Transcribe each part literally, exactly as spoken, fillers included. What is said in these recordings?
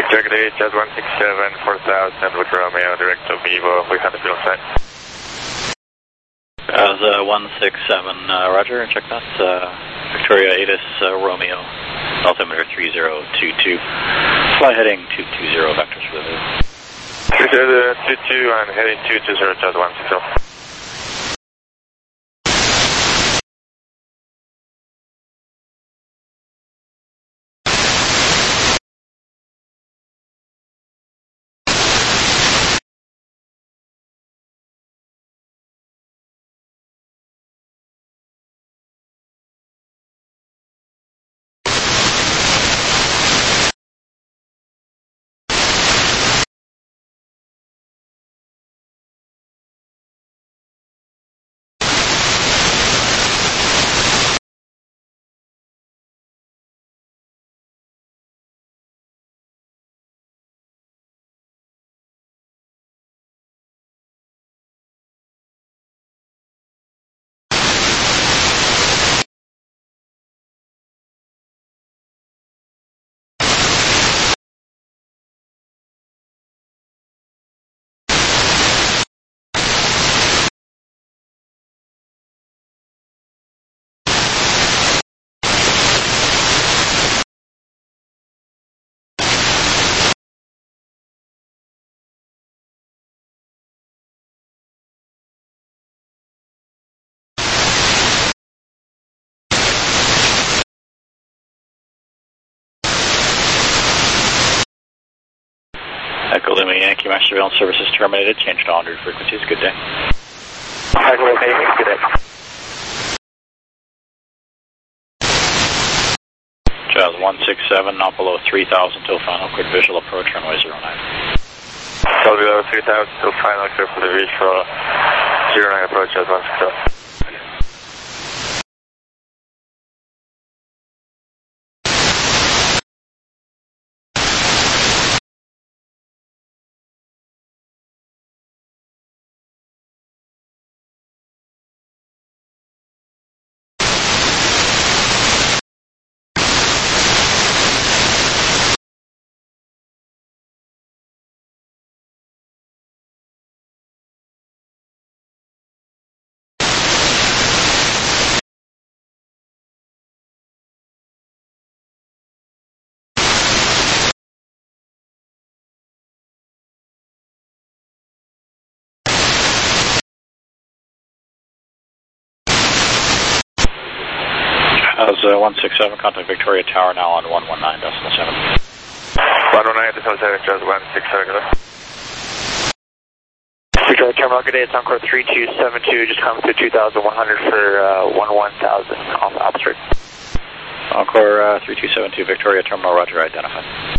Victor, good day, Jet one six seven, four thousand with Romeo, direct to Vivo, we had the field set. That was uh, one six seven, uh, Roger, check that. Uh, Victoria Atis uh, Romeo, altimeter three zero two two, fly heading two two zero, vectors for the two zero two two and heading two two zero, Jet one six seven. Echo Lima Yankee, master surveillance services terminated, changed to one hundred frequencies, good day. Echo Lima Yankee, good day. Jazz one six seven, not below three thousand till final, cleared visual approach, runway zero nine. Still below three thousand till final, clear for the visual, zero nine approach, Jazz one six seven. As uh, one six seven, contact Victoria Tower now on one one nine decimal seven. one one nine decimal seven, Jazz one six seven, good day. Victoria Terminal, good day, it's Encore three two seven two, just coming through two thousand one hundred for uh, one one thousand off the opposite. Encore uh, three two seven two, Victoria Terminal, Roger, identified.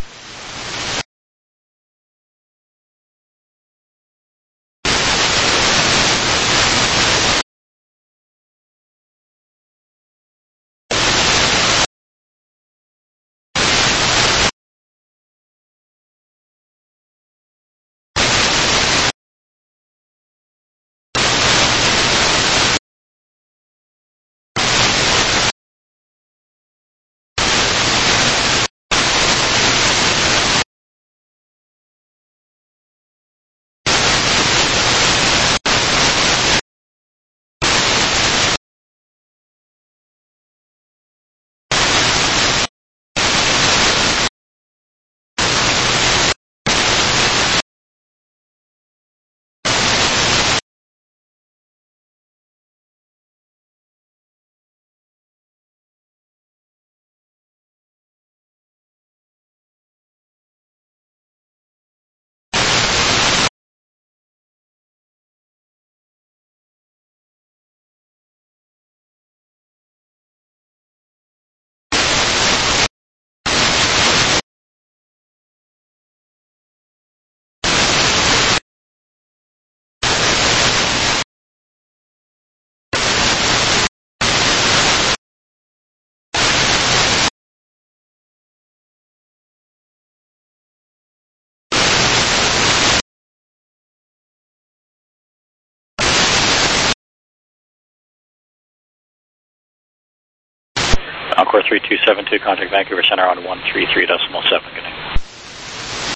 Encore three two seven two, contact Vancouver Center on one three three decimal seven, good day.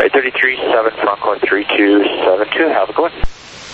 Flight thirty-three seven, Franco three two seven two, have a good one.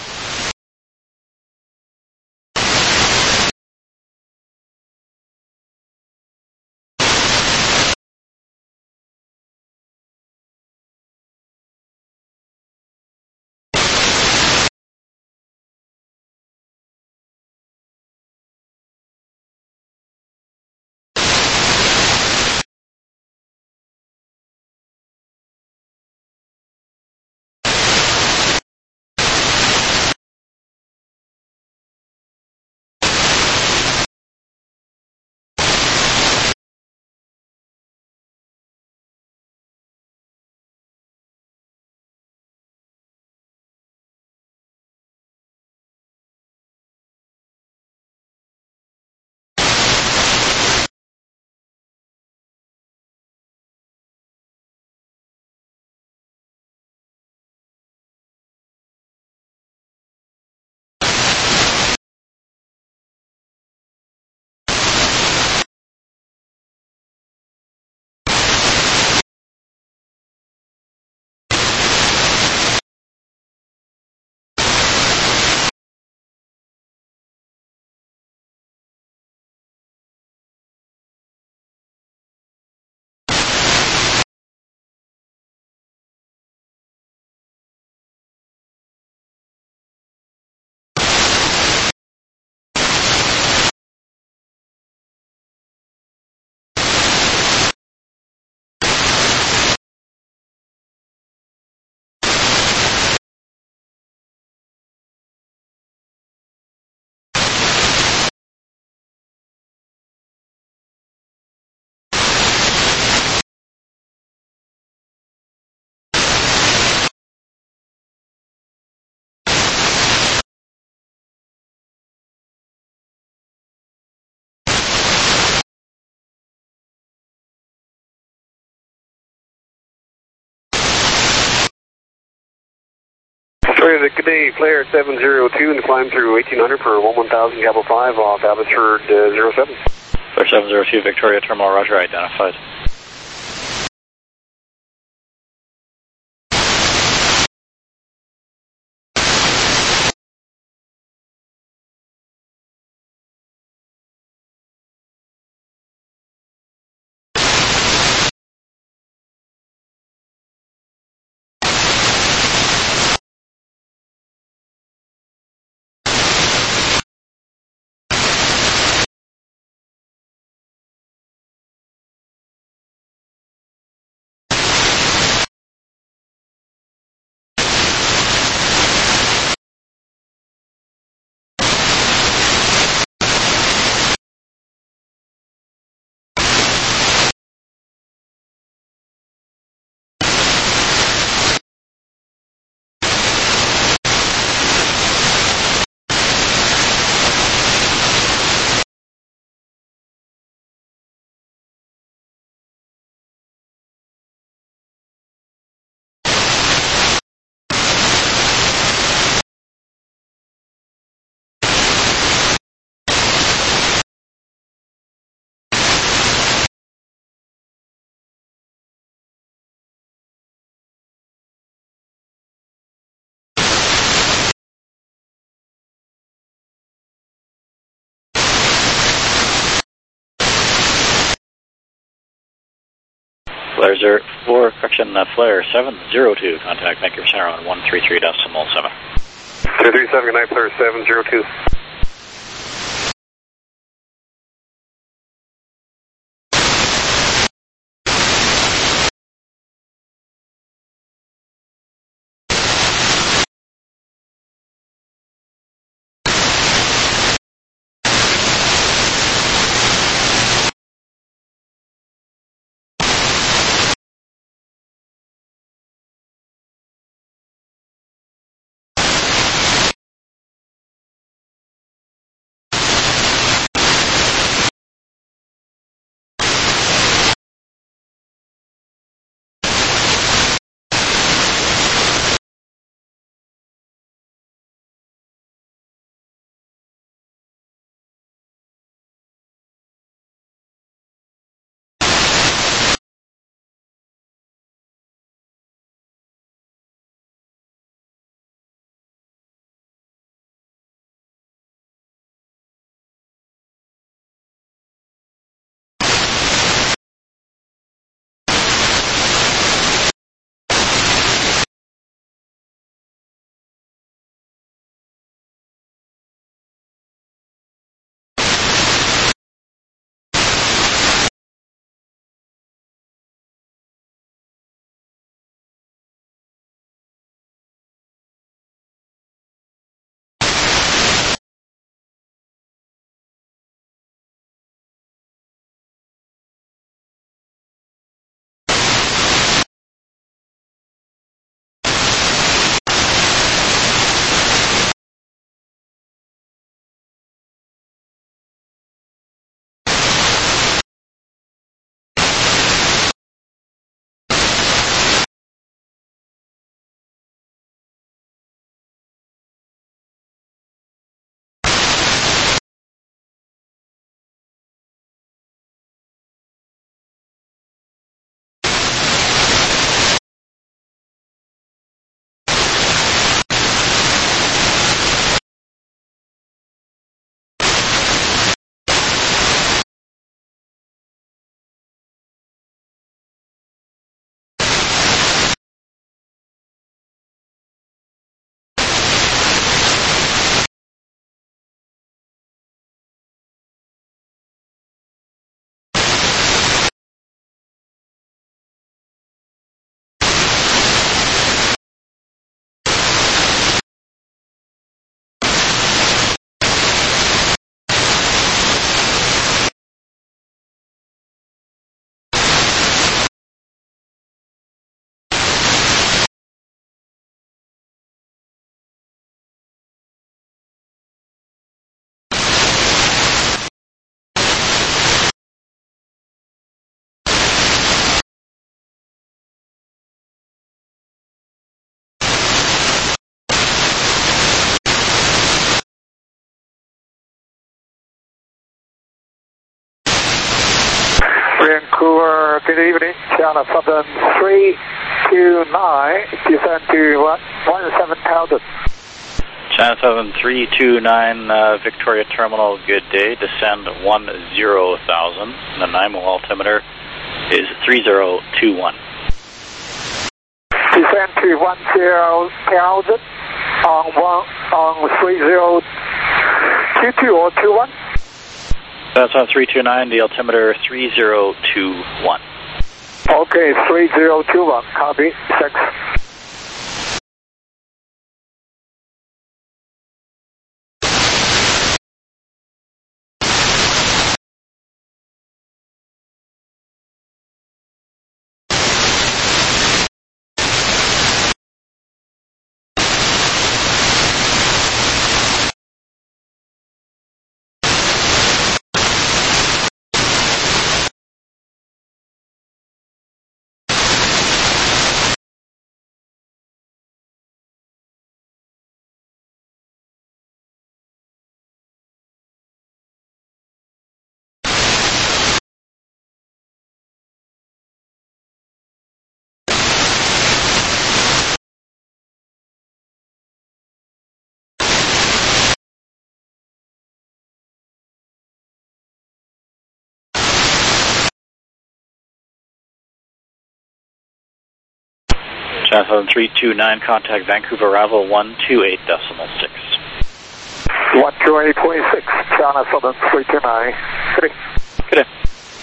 Good day, Flare seven zero two, and climb through eighteen hundred for one one thousand, Cabo five off Abbotsford uh, zero seven. Flare seven zero two, Victoria Terminal, Roger, identified. Flare zero four, correction, uh, Flare seven zero two, contact Vancouver Center on one three three decimal seven. two three seven, good night, Flare seven zero two. Vancouver, good evening. China Southern three two nine, descend to one seven thousand. China Southern three two nine, uh, Victoria Terminal, good day. Descend one zero thousand. The N Y M O altimeter is three zero two one. Descend to one zero thousand on one on three zero two two or two one. That's on three two nine, the altimeter three zero two one. Okay, three zero two one, copy, thanks. China Southern three two nine, contact Vancouver arrival one two eight decimal six. one two eight point six, China Southern three two nine. Good day. Good day.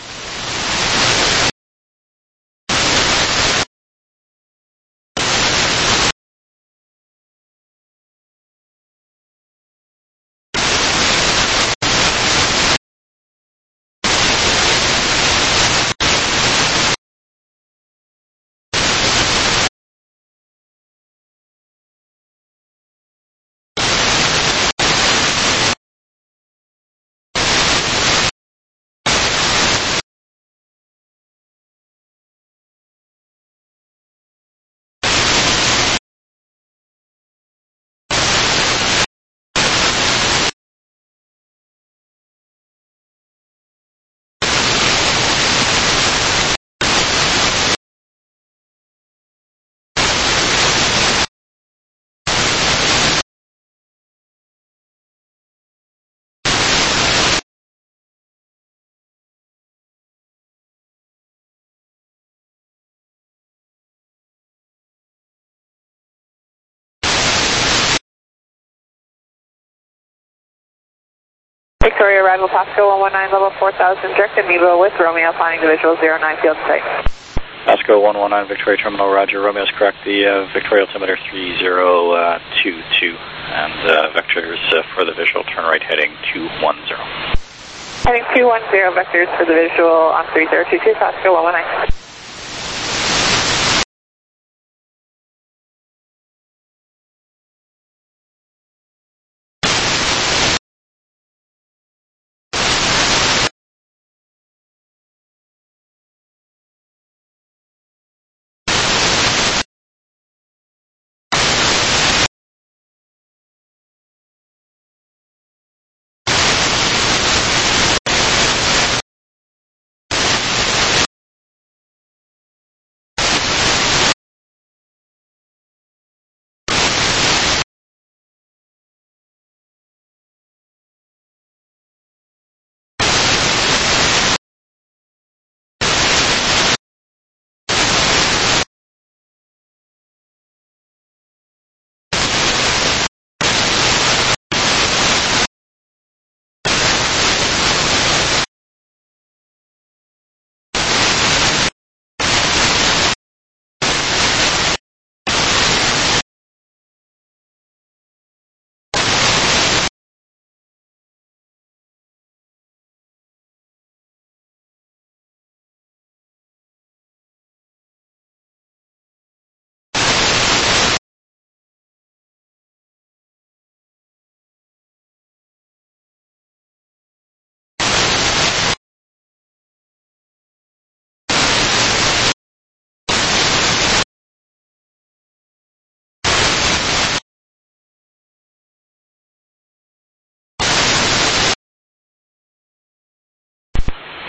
Victoria arrival Pasco one one nine level four thousand, direct and Mevo with Romeo, flying to visual zero nine field site. Pasco one one nine, Victoria Terminal, Roger. Romeo's correct. The uh, Victoria altimeter three zero two two, and uh, vectors uh, for the visual turn right heading two one zero. Heading two one zero, vectors for the visual on three zero two two, Pasco one one nine.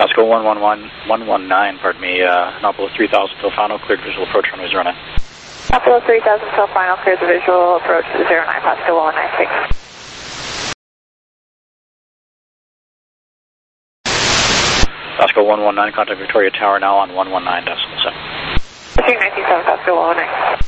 Pasco one one one, one one nine, pardon me, uh, Nautilus three thousand till final, cleared visual approach runway zero nine. Nautilus three thousand till final, cleared the visual approach to zero nine, Pasco one one nine, six. Pasco one one nine, contact Victoria Tower now on one one nine decimal seven. nineteen seven, Pasco one one nine.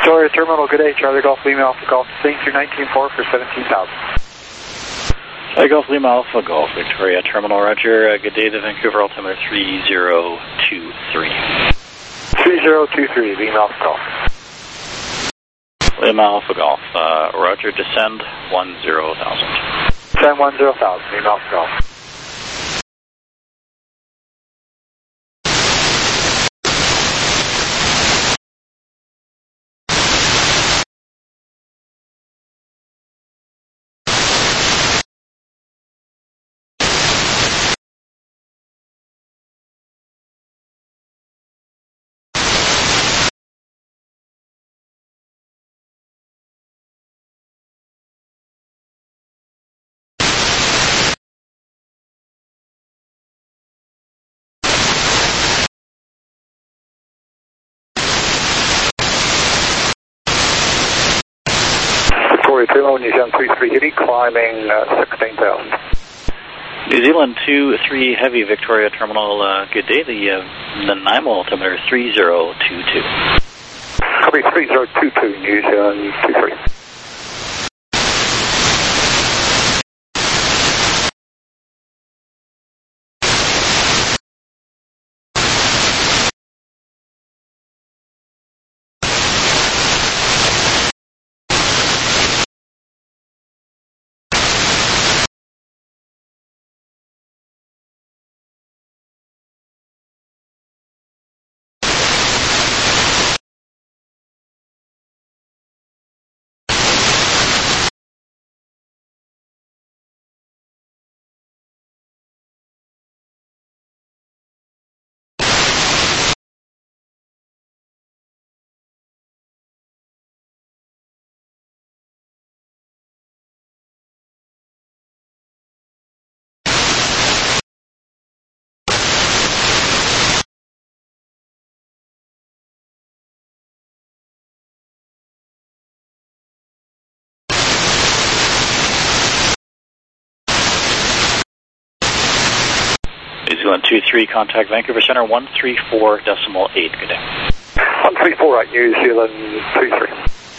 Victoria Terminal, good day. Charlie Golf Lima Alpha Golf, St. through nineteen four for seventeen thousand. Charlie Golf Lima Alpha Golf, Victoria Terminal, Roger. Uh, good day, the Vancouver altimeter three zero two three. three zero two three, Lima Alpha Golf. Lima Alpha Golf, uh, Roger, descend one zero thousand. Descend one zero thousand, Lima Alpha Golf. Terminal, New Zealand three three Heavy, climbing uh, sixteen thousand. New Zealand two three Heavy, Victoria Terminal, uh, good day, the uh, the N Y M O altimeter three zero two two. Copy three zero two two, New Zealand two three. New Zealand two three, contact Vancouver Center one three four decimal eight, good day. one three four, right, New Zealand three three.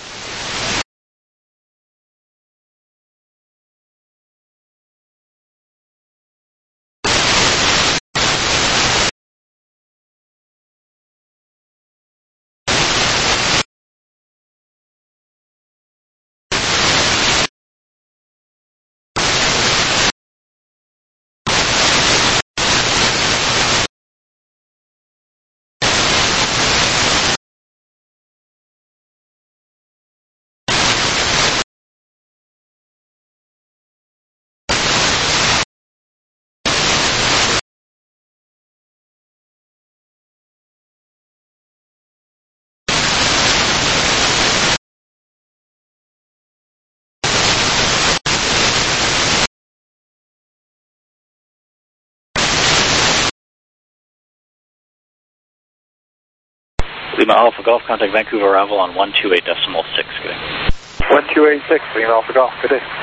Lima Alpha Golf, contact Vancouver arrival on one two eight decimal six, good day. one two eight six, Lima Alpha Golf, good day.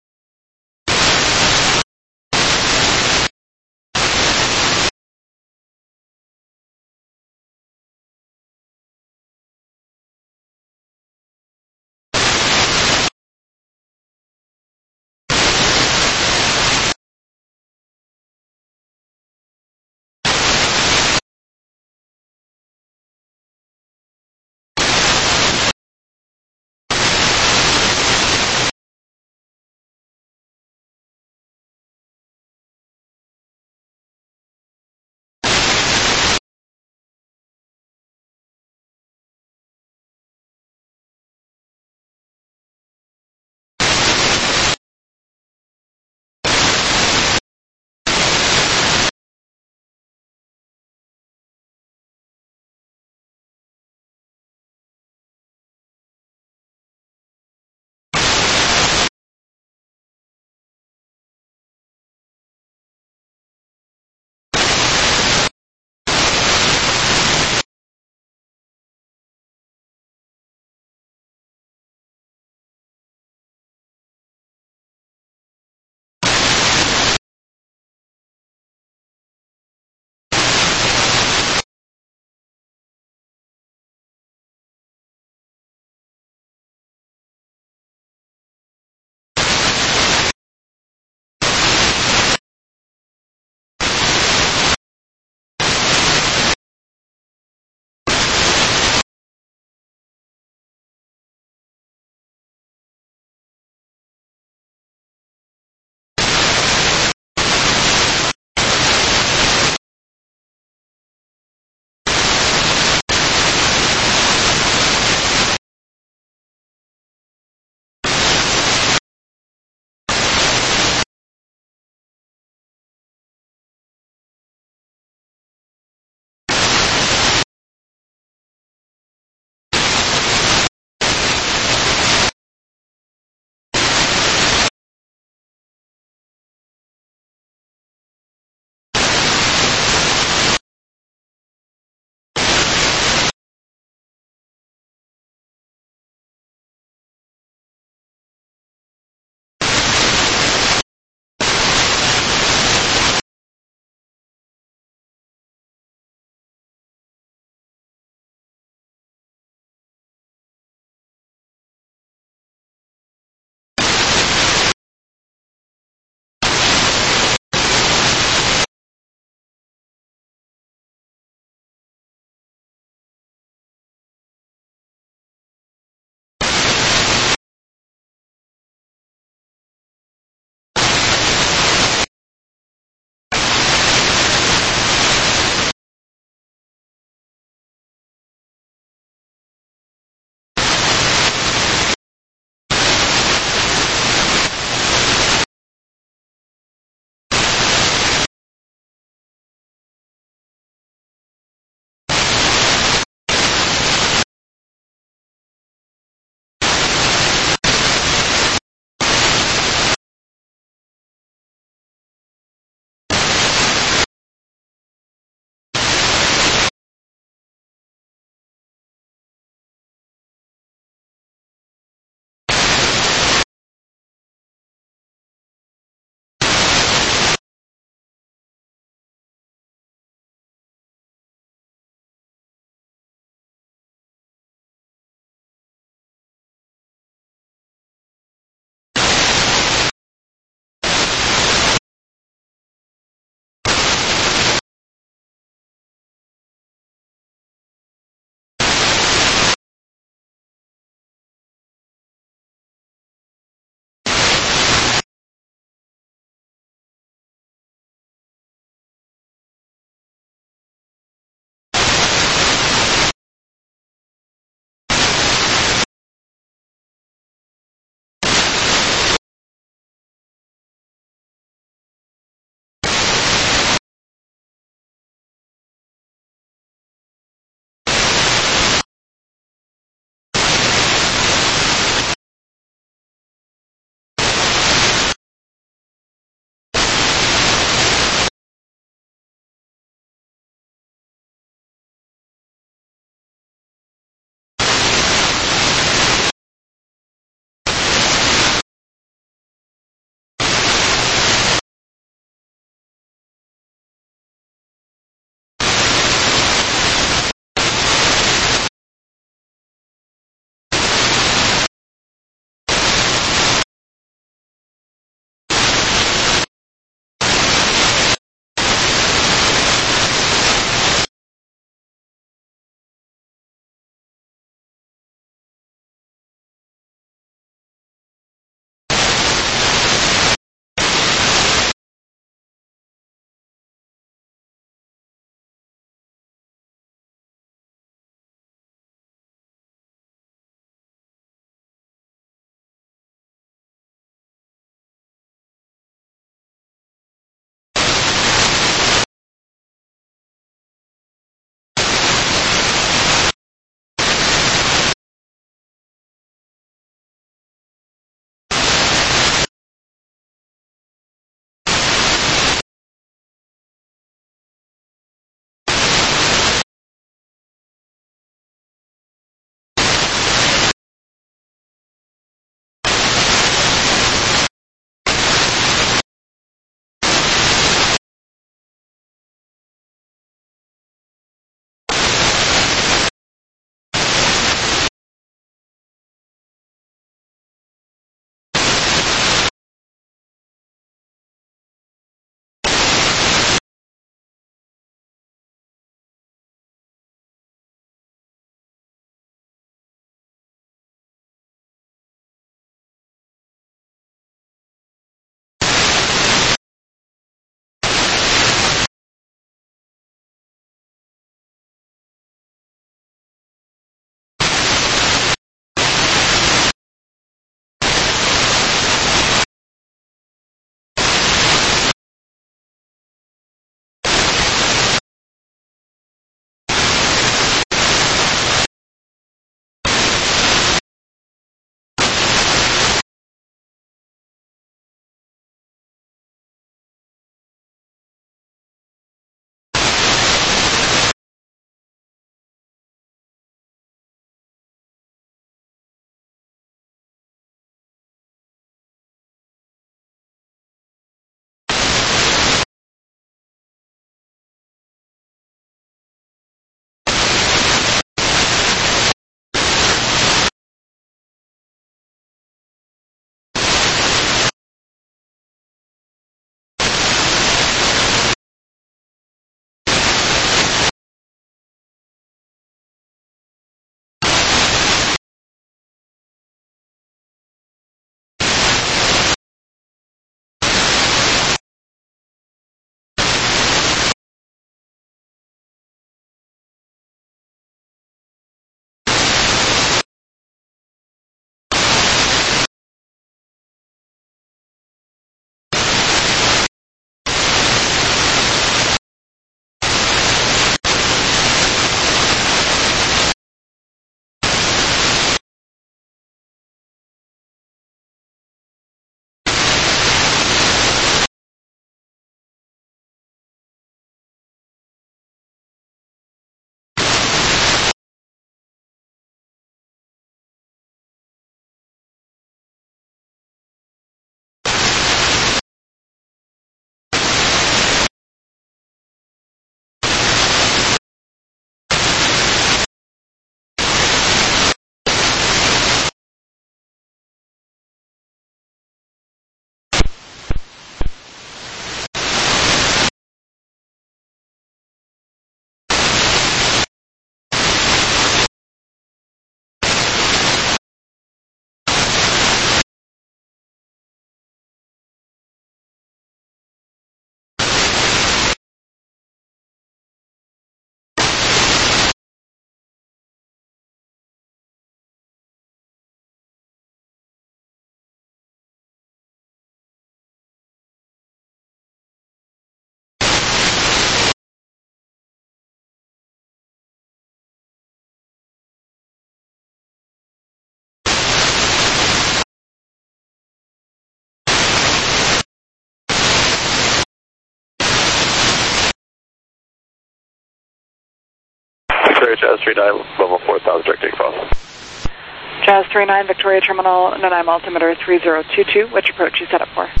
Victoria Jazz three nine, level four thousand, direct takeoff. Jazz three nine, Victoria Terminal, Nanaimo altimeter three zero two two, which approach you set up for?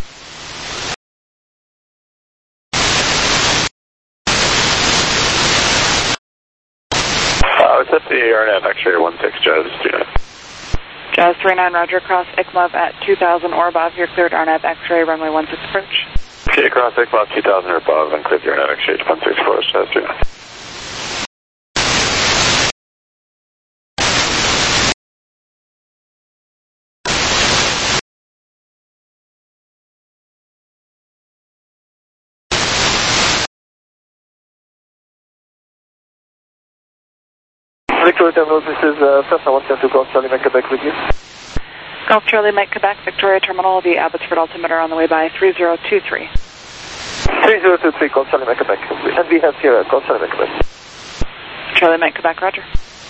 Uh, it's at the R N A X-ray one six, Jazz three nine. Jazz three nine, roger, cross I C M O V at two thousand or above, you're cleared R N A X-ray, runway one six approach. Okay, cross I C M O V two thousand or above, and clear the R N A X-ray one six approach, Jazz three nine. Victoria Terminal, this is uh, Cessna one seven two Golf Charlie Mike Quebec with you. Golf Charlie Mike Quebec, Victoria Terminal, the Abbotsford altimeter on the way by three zero two three. three zero two three, Golf Charlie Mike Quebec. And we have here uh, Golf Charlie Mike Quebec. Charlie Mike Quebec, roger.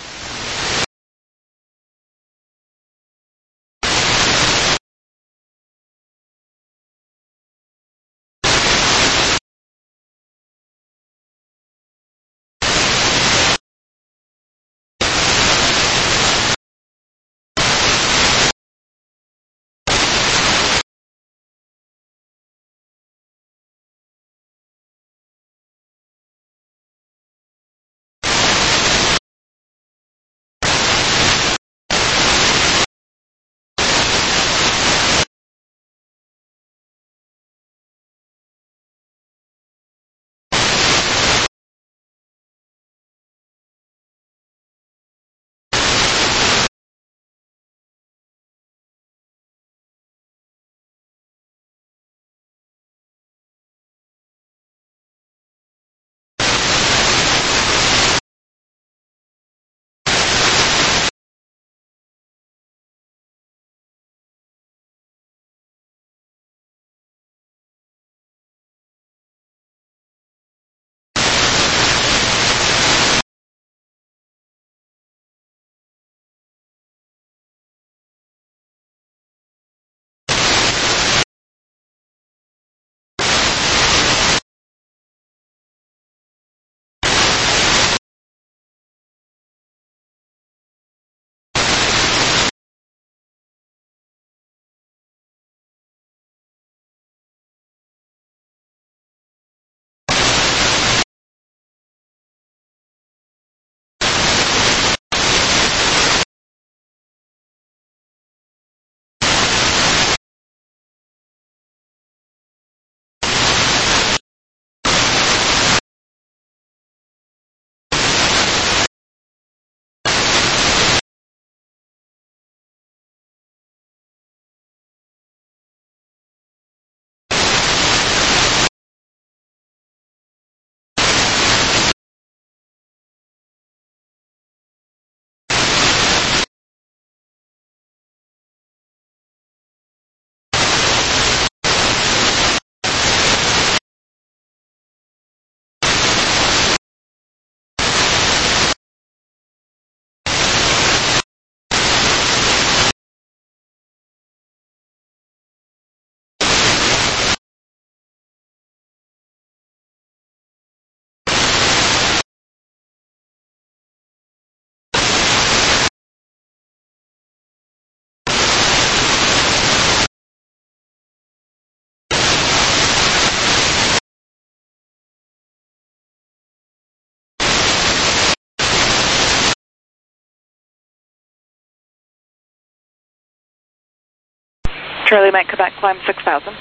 Charlie Mike Quebec, climb six thousand.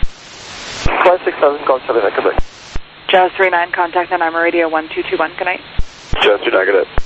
Climb six thousand, Golf Charlie Mike Quebec. Jazz three nine, contact Nanaimo radio one two two one, good night. Jazz three nine, good night.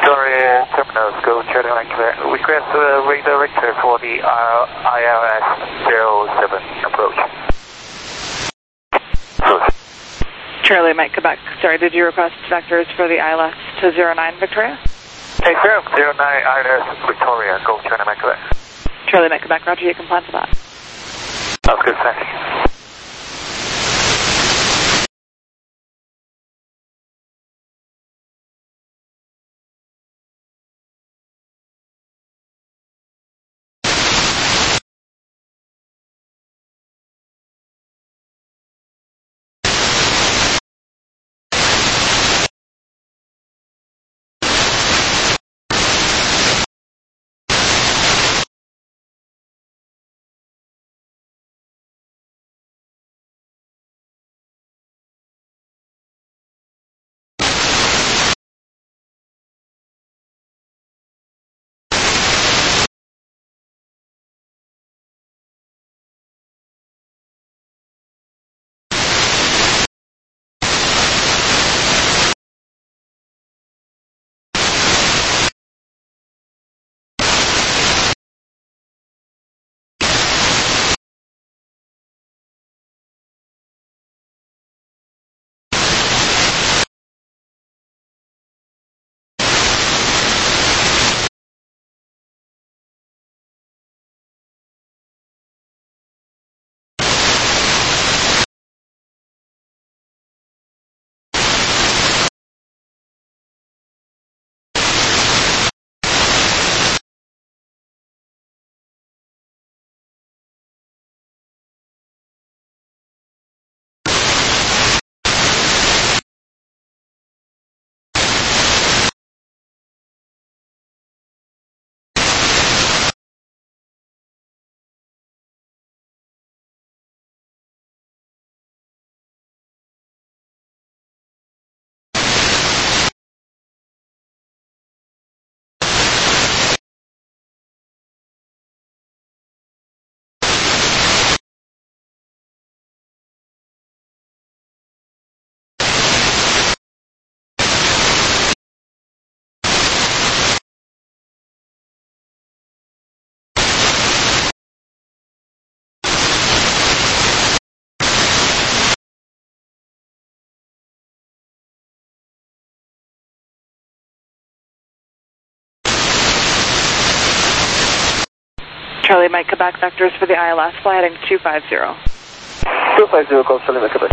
Victoria Terminals, go Charlie Mike Quebec. Request uh, redirector for the uh, I L S zero seven approach. Charlie Mike Quebec. Sorry, did you request vectors for the I L S to zero nine Victoria? Hey, sir, zero nine I L S Victoria, go Charlie Mike Quebec. Charlie Mike Quebec, roger, you can plan for that. Sounds good, thank you. Charlie Mike Quebec, vectors for the I L S, fly heading two five zero. two five zero, call Charlie Mike Quebec.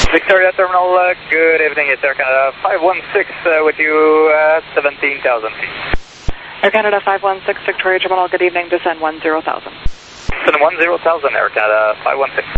Victoria Terminal, uh, good evening. It's Air Canada five one six uh, with you, uh, seventeen thousand feet. Air Canada five one six, Victoria Terminal, good evening, descend one zero thousand. Descend one zero thousand, Air Canada five one six.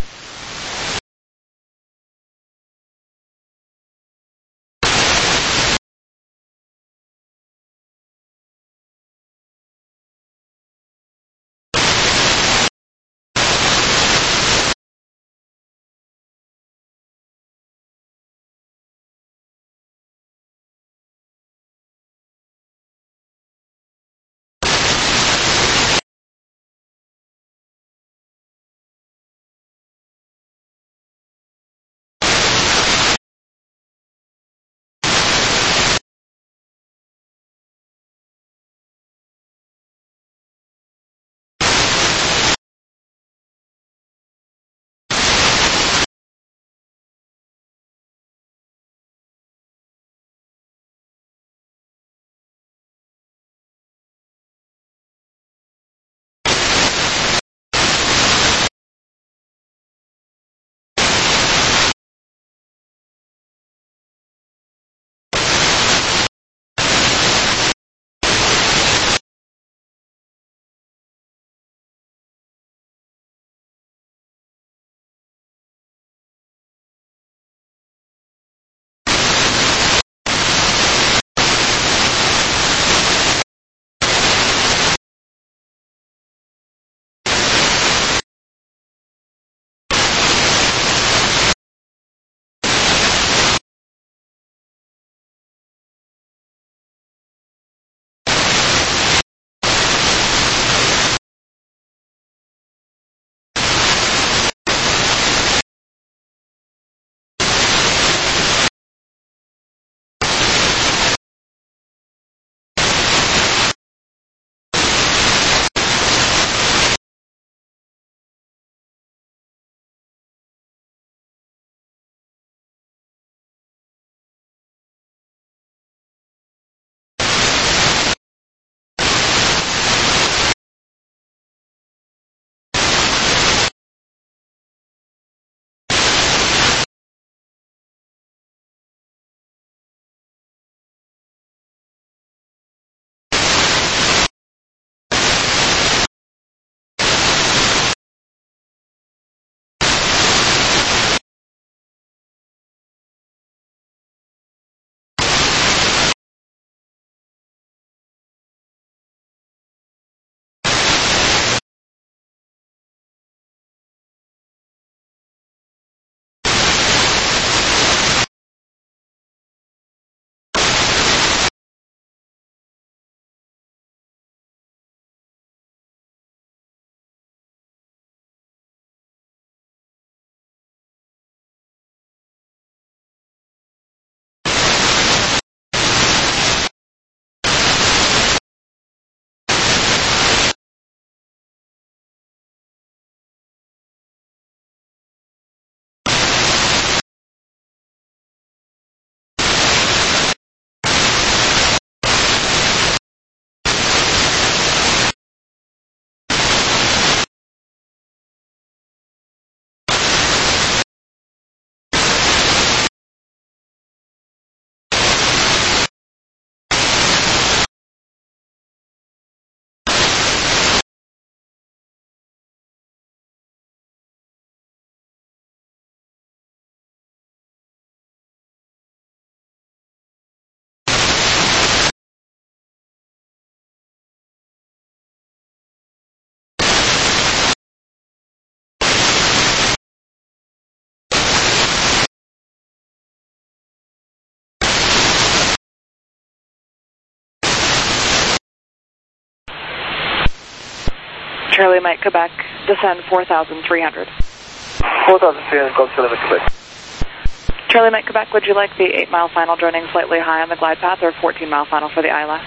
Charlie Mike, Quebec, descend four thousand three hundred. four thousand three hundred, Gulf Seven, Quebec. Charlie Mike, Quebec, would you like the eight mile final joining slightly high on the glide path or fourteen mile final for the I L S?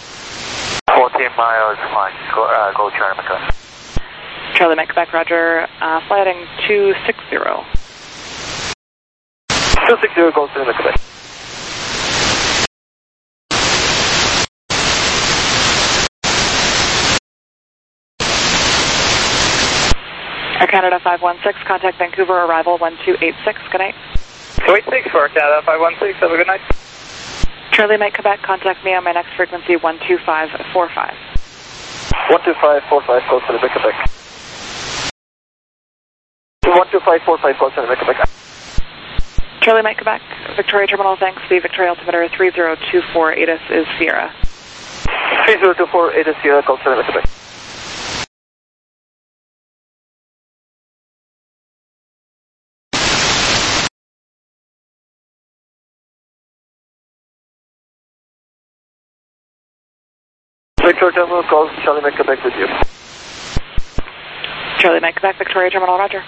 fourteen miles, fine. Go, uh, go Charlie Mike. Charlie Mike, Quebec, roger, uh, flighting two sixty. two sixty, Gulf Seven, Quebec. Air Canada five one six, contact Vancouver, arrival one two eight six, good night. two eight six for Canada five one six, have a good night. Charlie Mike Quebec, contact me on my next frequency one two five four five. one two five four five, call Charlie Mike Quebec. one two five four five, call Charlie Mike Quebec. Charlie Mike Quebec, Victoria Terminal, thanks. The Victoria altimeter three zero two four ATIS is Sierra. three zero two four ATIS Sierra, call Charlie Mike Quebec. Victoria Terminal, call Charlie Mike Quebec with you. Charlie Mike Quebec, Victoria Terminal, roger.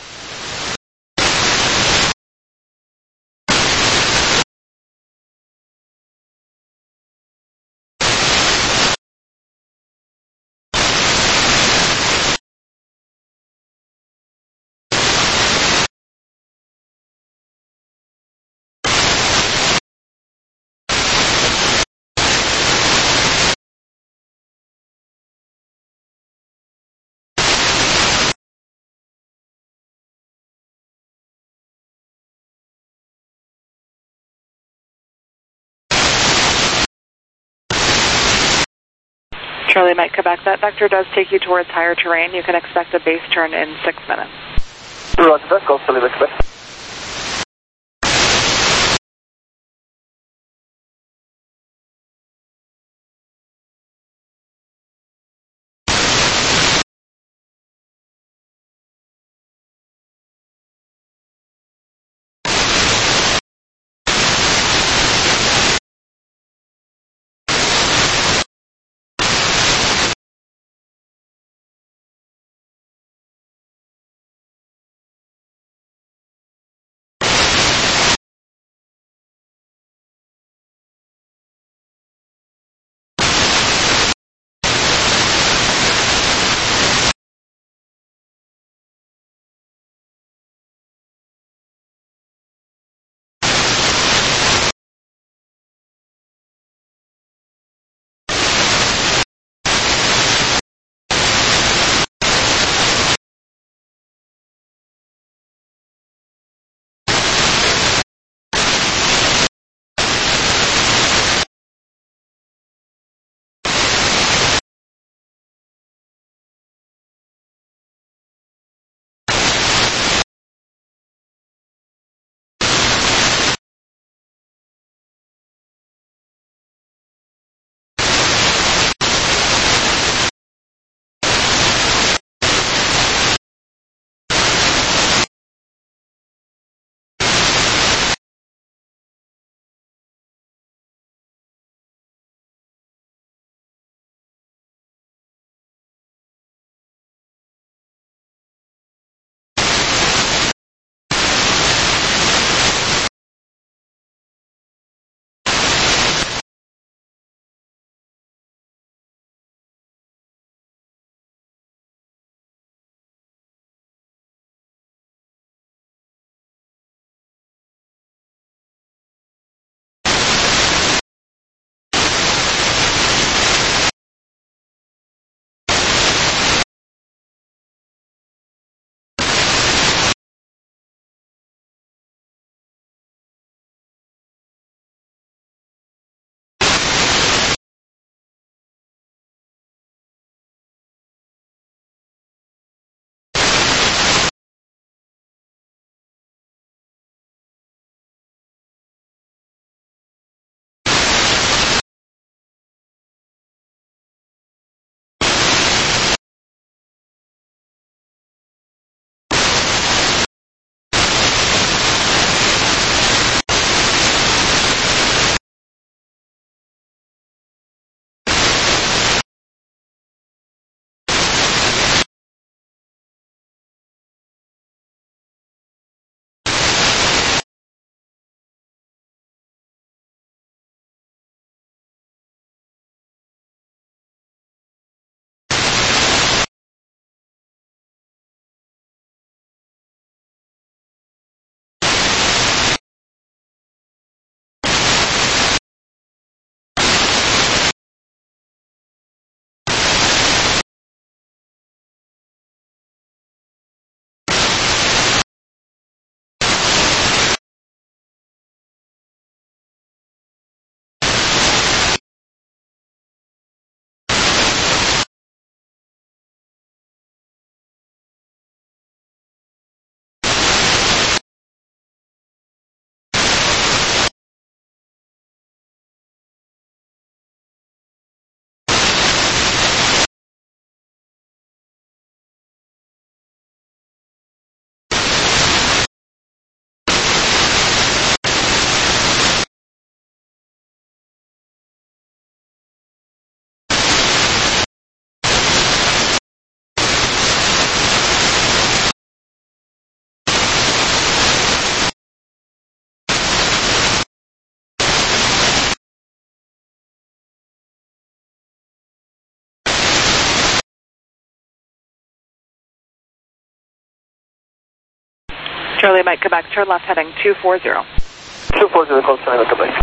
Charlie Mike Quebec, that vector does take you towards higher terrain. You can expect a base turn in six minutes. Roger that, call Charlie Mike Quebec. Charlie Mike Quebec, turn left heading two four zero. two four zero, call Charlie Mike Quebec.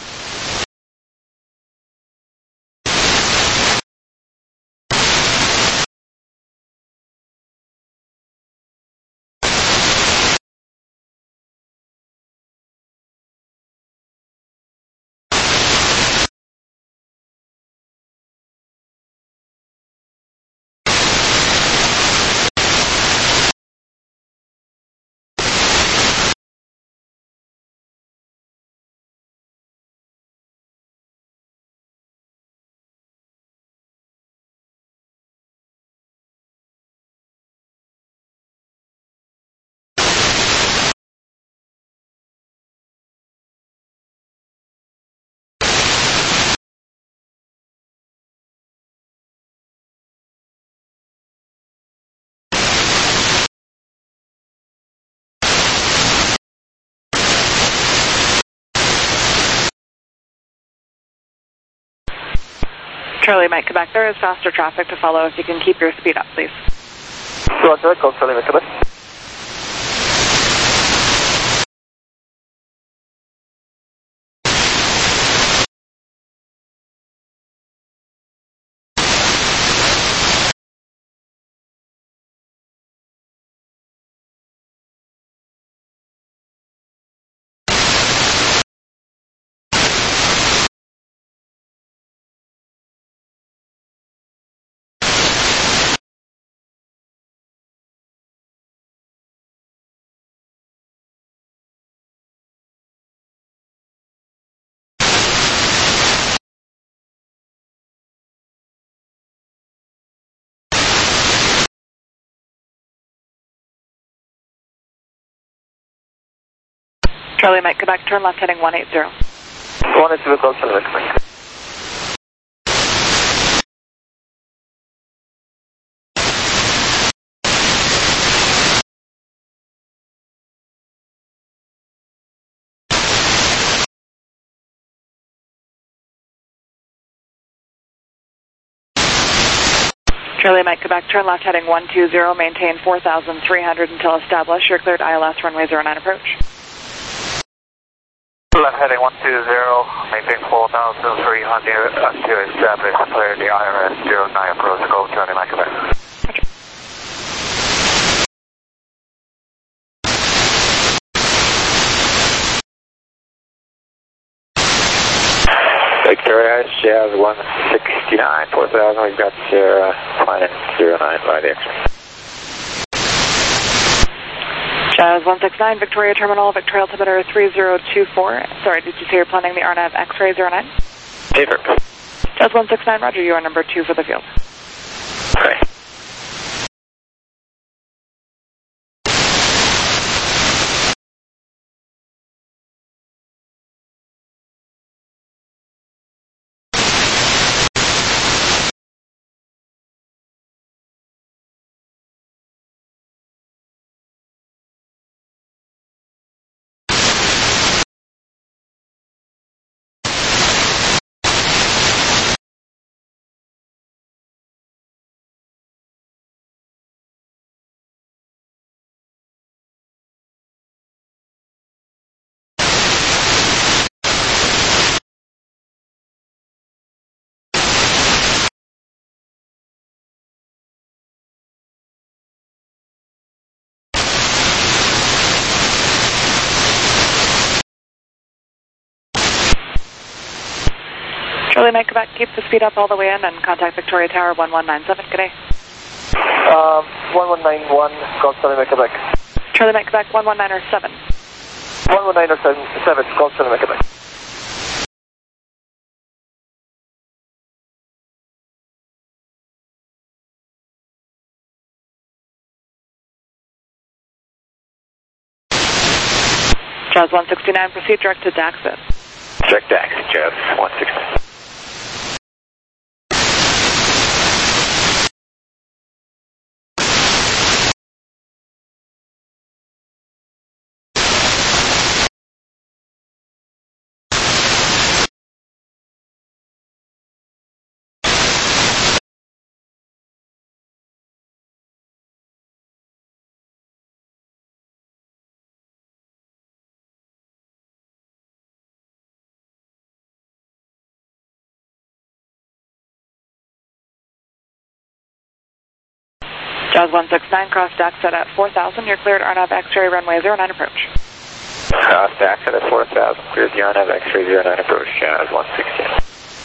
Charlie Mike Quebec, there is faster traffic to follow. If you can keep your speed up, please. Roger, call Charlie Mike Quebec. Charlie Mike Quebec, turn left heading one eight zero. one eight zero, call Charlie Mike Quebec. Charlie Mike Quebec, turn left heading one two zero, maintain four thousand three hundred until established. You're cleared I L S runway zero nine approach. Left heading one two zero, maintain four thousand three hundred until established, clear the I R S zero nine approach, go Charlie Mike Quebec. Roger. Victoria, Jazz one sixty-nine, four thousand, we've got Sierra, flying zero nine by the X-ray. Jazz one six nine, Victoria Terminal, Victoria altimeter three zero two four. Sorry, did you say you're planning the R N A V X-ray zero nine? Paper. Jazz one six nine, roger, you are number two for the field. Okay. Charlie Mike Quebec, keep the speed up all the way in and contact Victoria Tower one one nine seven. Good day. Um, one one nine one, call Charlie Mike Quebec. Charlie Mike Quebec, one one nine seven. one one nine seven, call Charlie Mike Quebec. Jazz one sixty-nine, proceed direct to Daxit. Direct to exit, Jazz one sixty-nine. Jazz one six nine, cross D A C set at four thousand. You're cleared R N A V X-ray runway zero nine approach. Cross D A C set at four thousand, cleared the R N A V X-ray zero nine approach, Jazz one sixteen.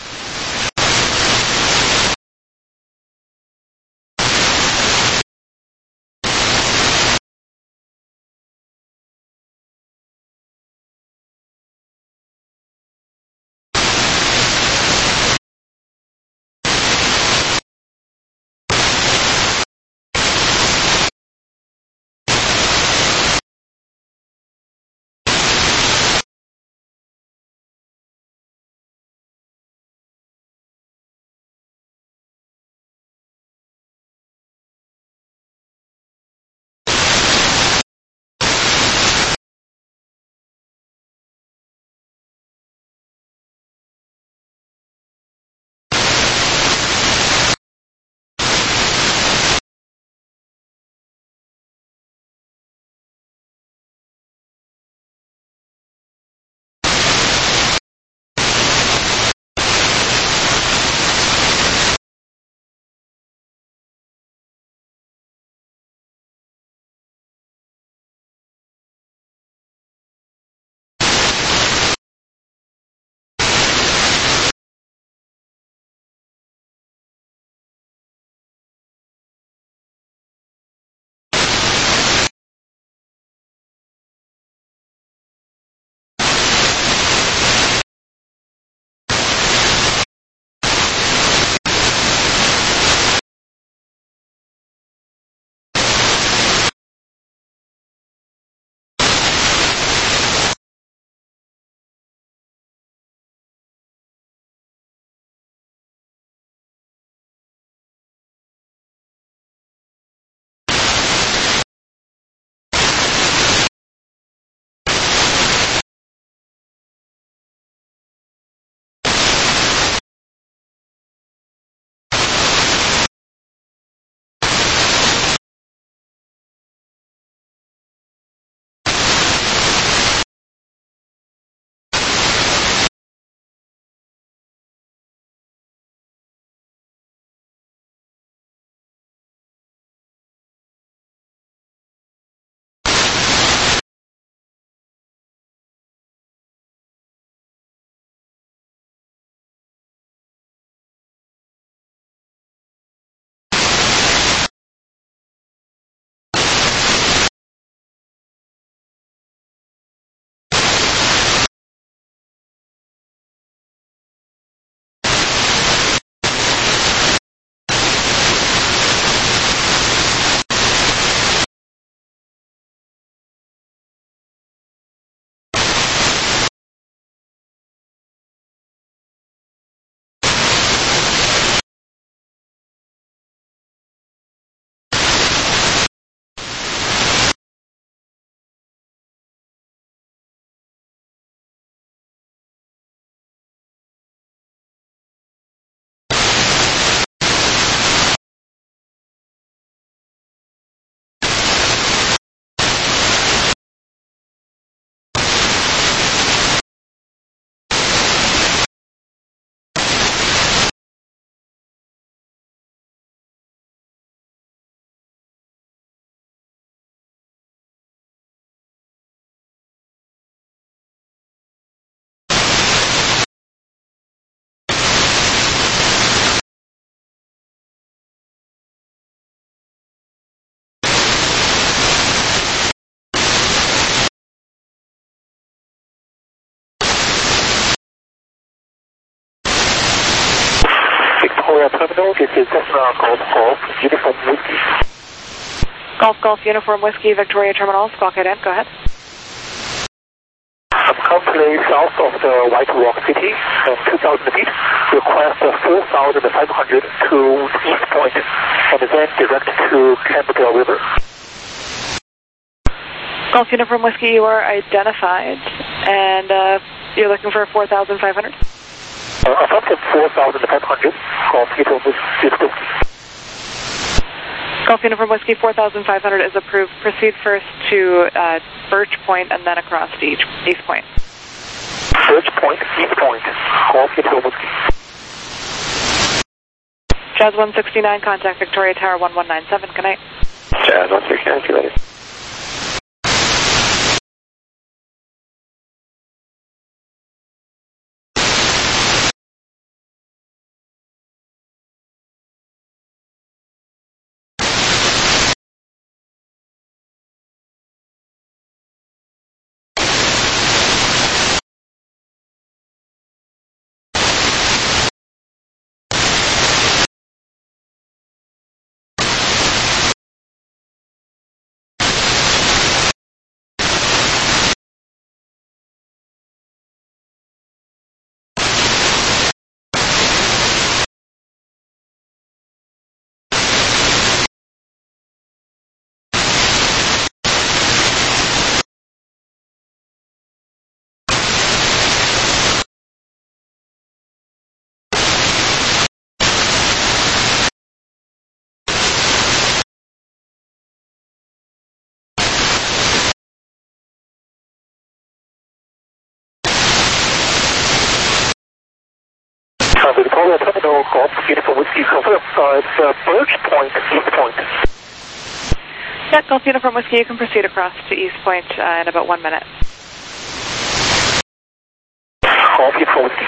Terminal, this is Cessna Golf Golf Uniform Whiskey. Golf Golf Uniform Whiskey, Victoria Terminal, Squawk eight, go ahead. I'm currently south of the White Rock City, at two thousand feet, request four thousand five hundred to East Point, and then direct to Campbell River. Golf Uniform Whiskey, you are identified, and uh, you're looking for four thousand five hundred? Uh, affirmative four thousand five hundred, Golf Uniform Whiskey. Golf Uniform Whiskey, four thousand five hundred is approved. Proceed first to uh, Birch Point and then across to East, East Point. Birch Point, East Point, Golf Uniform Whiskey. Jazz one sixty-nine, contact Victoria Tower one one nine seven, good night. Jazz one sixty-nine, see you later. Uh, Victoria Terminal, Golf Uniform Whiskey, confirm, uh, it's uh, Birch Point, East Point. Yeah, Golf Uniform Whiskey, you can proceed across to East Point uh, in about one minute. Golf Uniform Whiskey.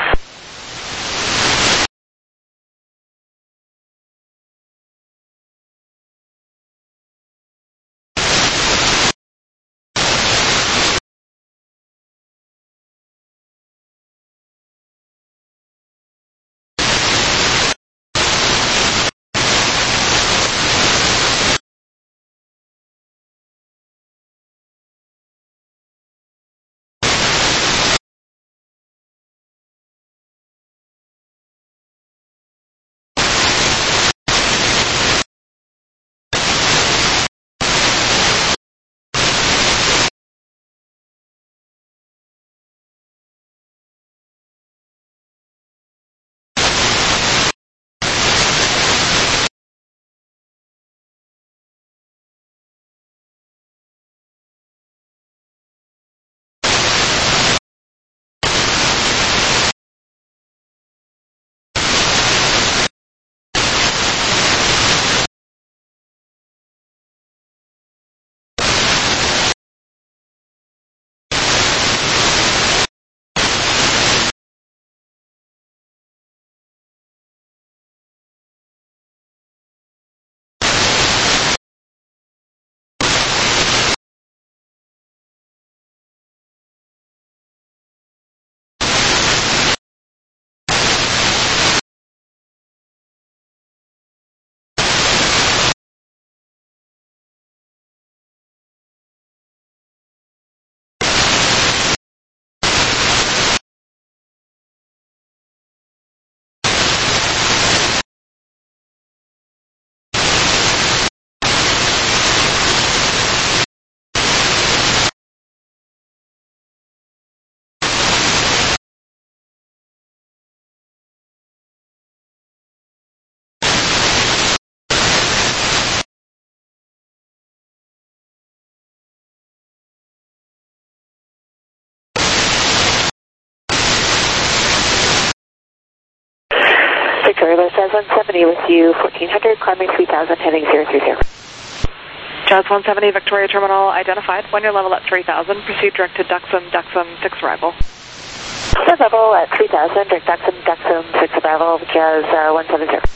Victoria, Jazz one seventy with you, fourteen hundred, climbing three thousand, heading zero three zero. Jazz one seventy, Victoria Terminal identified. When you're level at three thousand, proceed direct to Duxham, Duxham, six arrival. Jazz level at three thousand, direct Duxham, Duxham, six arrival, Jazz uh, one seventy.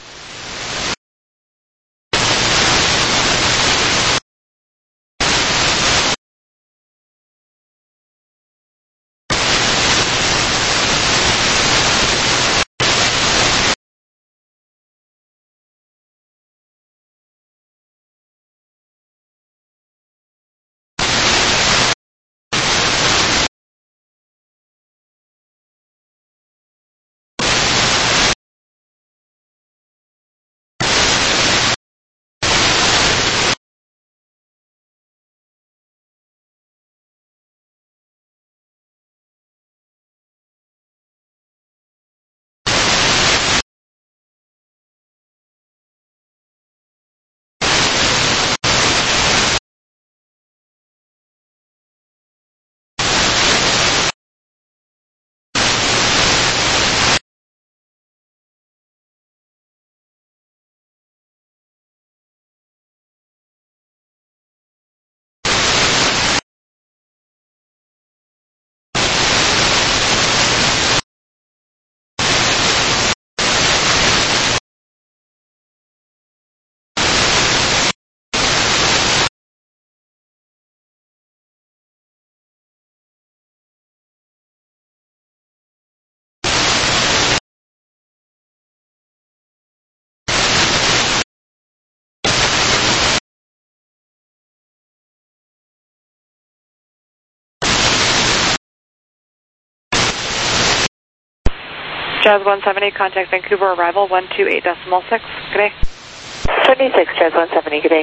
Jazz one seventy, contact Vancouver arrival one two eight decimal six. Good day. twenty-six, Jazz one seventy, good day.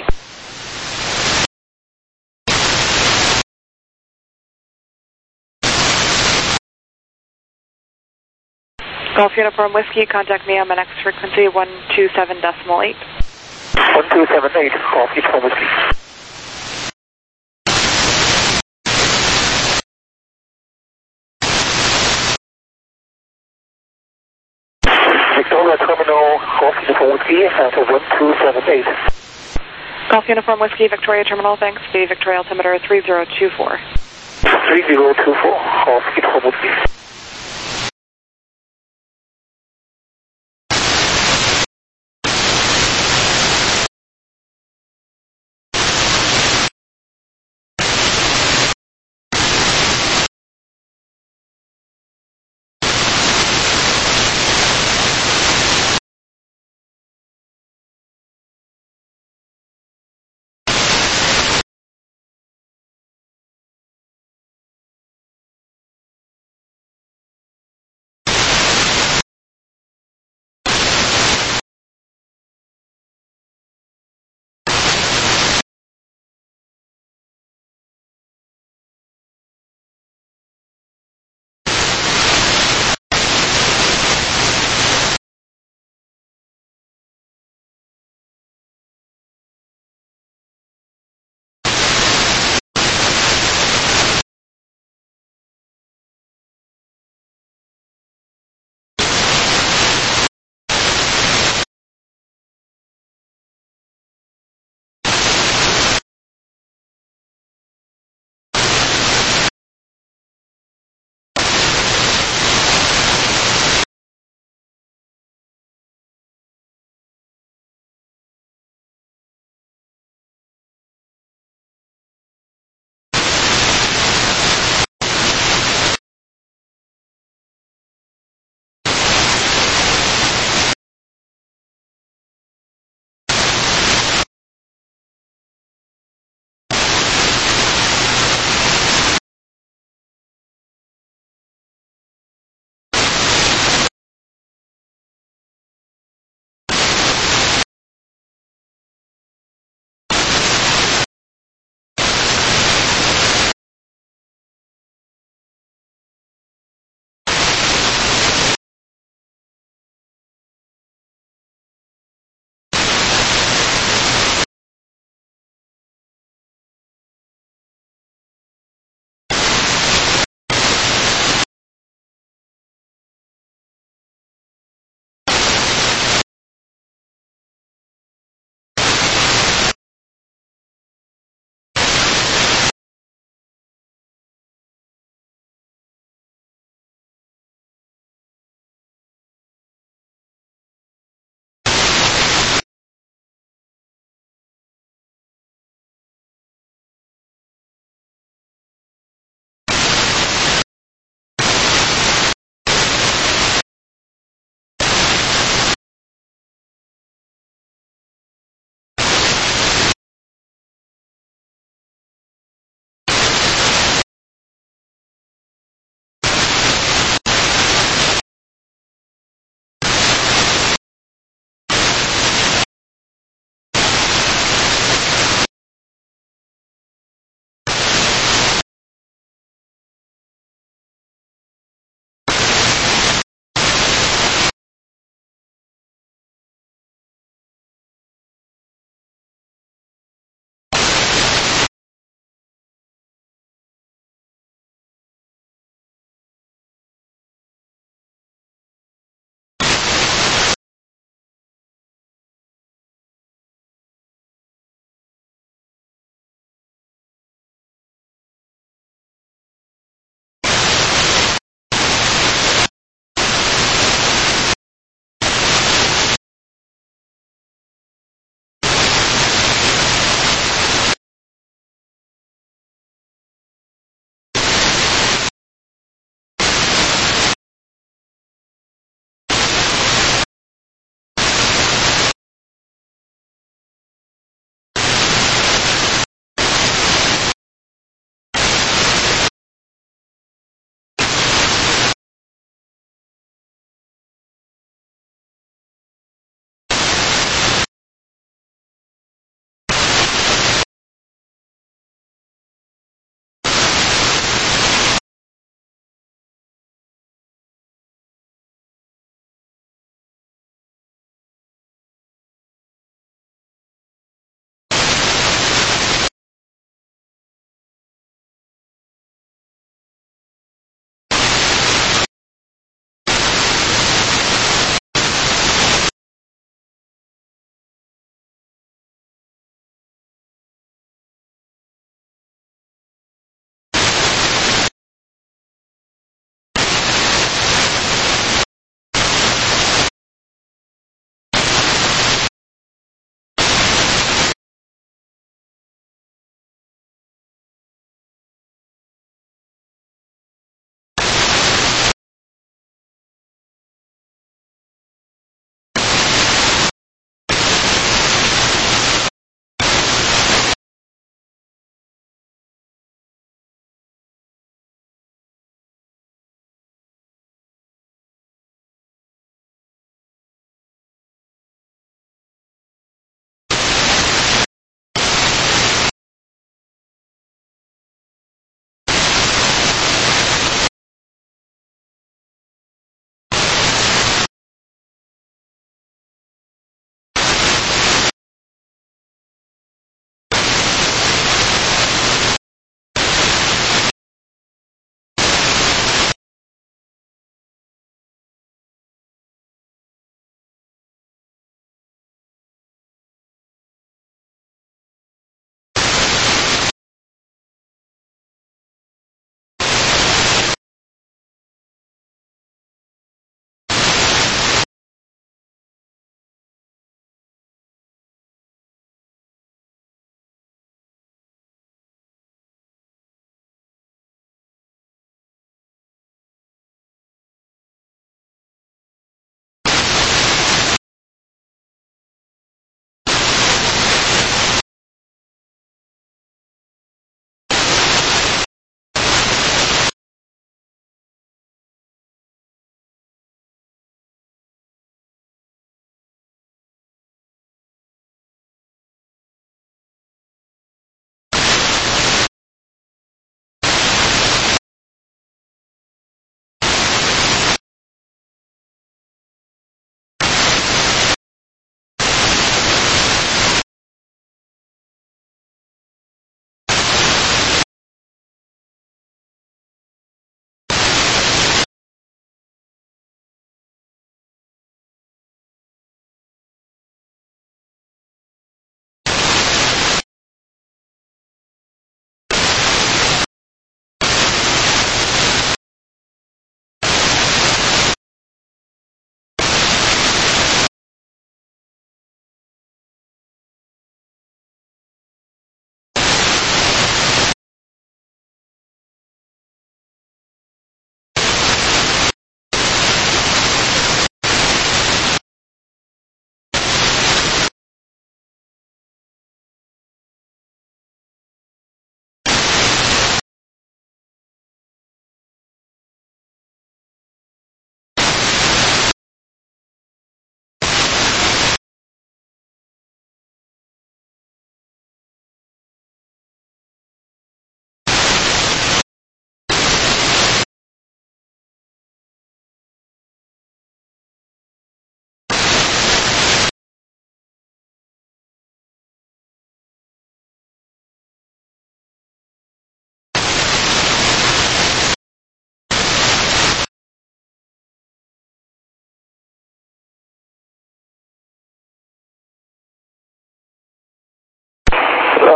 Golf Uniform Whiskey, contact me on my next frequency one two seven decimal eight. one two seven eight, Golf Uniform Whiskey. Victoria Terminal, Golf Uniform Whiskey at one two seven eight. Golf Uniform Whiskey, Victoria Terminal, thanks. The Victoria altimeter three zero two four. three zero two four, Golf Uniform Whiskey.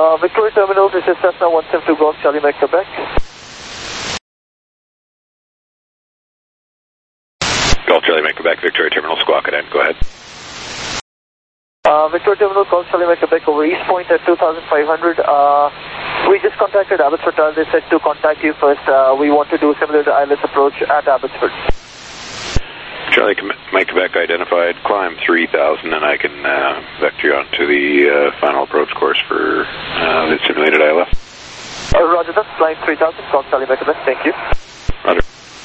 Uh, Victoria Terminal, this is Cessna one seven two Golf Charlie Mike Quebec. Golf Charlie Mike Quebec, Victoria Terminal, Squawk it in. Go ahead. Uh, Victoria Terminal, Golf Charlie Mike Quebec over East Point at two thousand five hundred. Uh, we just contacted Abbotsford. They said to contact you first. Uh, we want to do similar to I L S approach at Abbotsford. Charlie Mike Quebec identified, climb three thousand, and I can uh, vector you onto the uh, final approach course for uh, the simulated I L S. Uh, Roger that, climb three thousand, Golf Charlie Mike Quebec, thank you. Roger.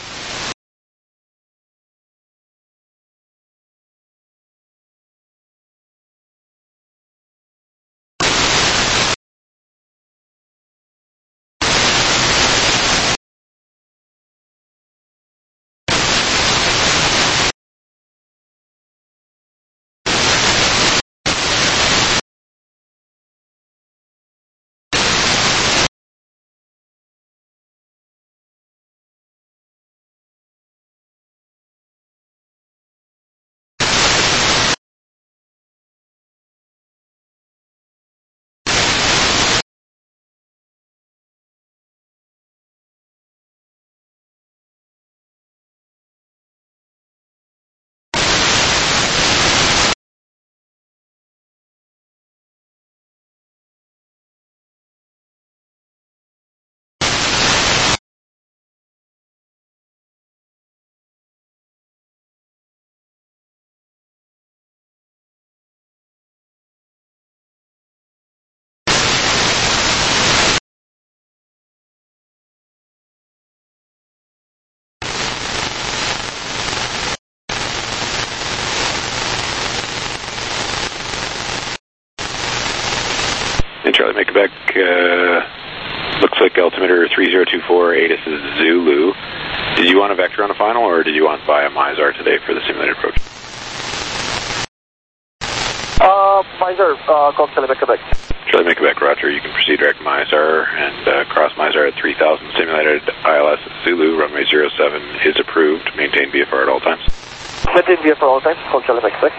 Charlie Mike Quebec, uh, looks like altimeter three zero two four, A T I S is Zulu. Did you want a vector on a final, or did you want via MISAR today for the simulated approach? Uh, MISAR, uh, Golf Charlie Mike Quebec. Charlie Mike Quebec, Roger. You can proceed direct MISAR and uh, cross MISAR at three thousand. Simulated I L S Zulu, runway zero seven is approved. Maintain V F R at all times. Maintain V F R at all times, Golf Charlie Mike Quebec.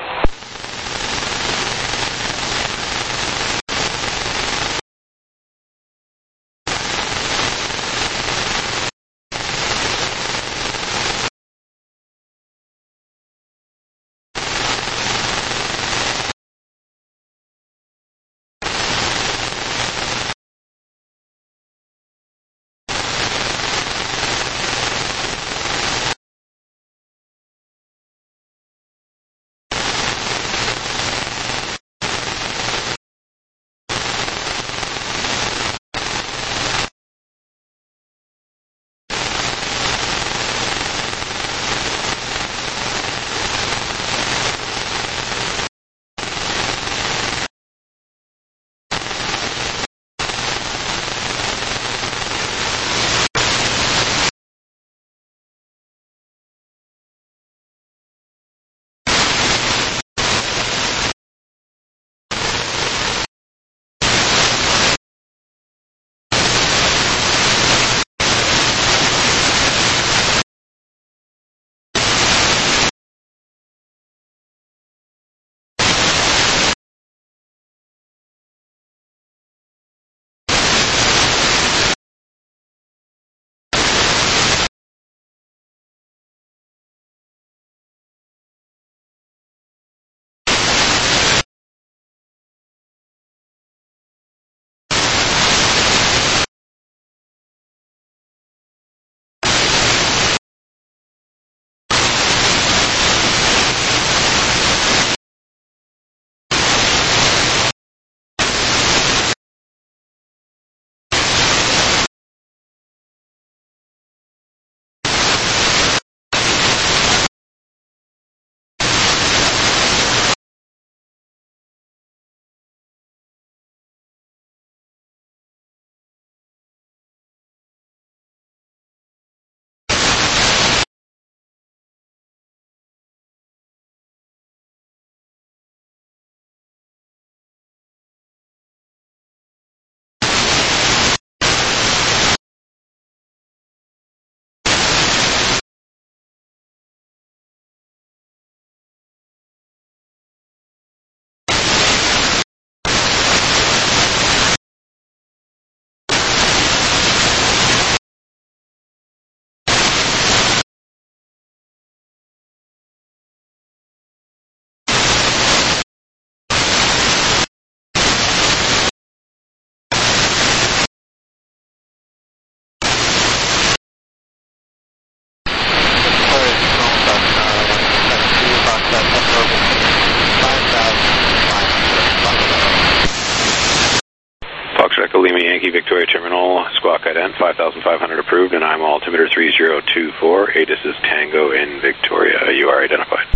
Yankee Victoria Terminal, squawk ident, five thousand five hundred approved, and I'm altimeter three zero two four. A D I S is Tango in Victoria. You are identified.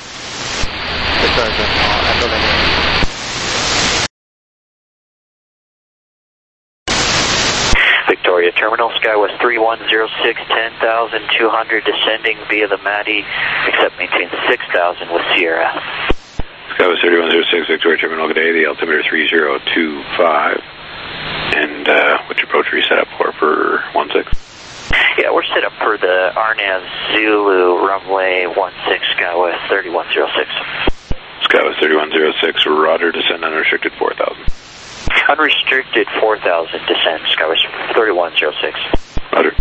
Victoria Terminal, Skywest three one zero six, ten thousand two hundred, descending via the Matty, accept maintain six thousand with Sierra. Skywest thirty one zero six, Victoria Terminal, good day, the altimeter three zero two five. And uh, what's your approach reset up for for one six? Yeah, we're set up for the R N A V Zulu runway one six, Skywest thirty one zero six. Skywest thirty one zero six, roger, descend unrestricted four thousand. Unrestricted four thousand, descend, Skywest thirty one zero six. Roger.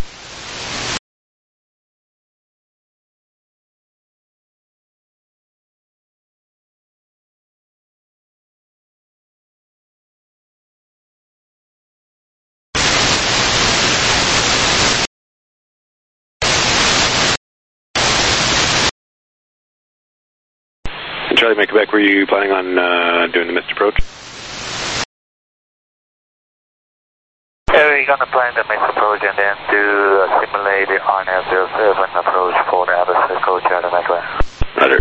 Charlie, Mike Quebec, were you planning on uh, doing the missed approach? Yeah, we're going to plan the missed approach and then do uh, simulate the R N A V zero seven approach for the other circle, Charlie Mike Quebec. Roger.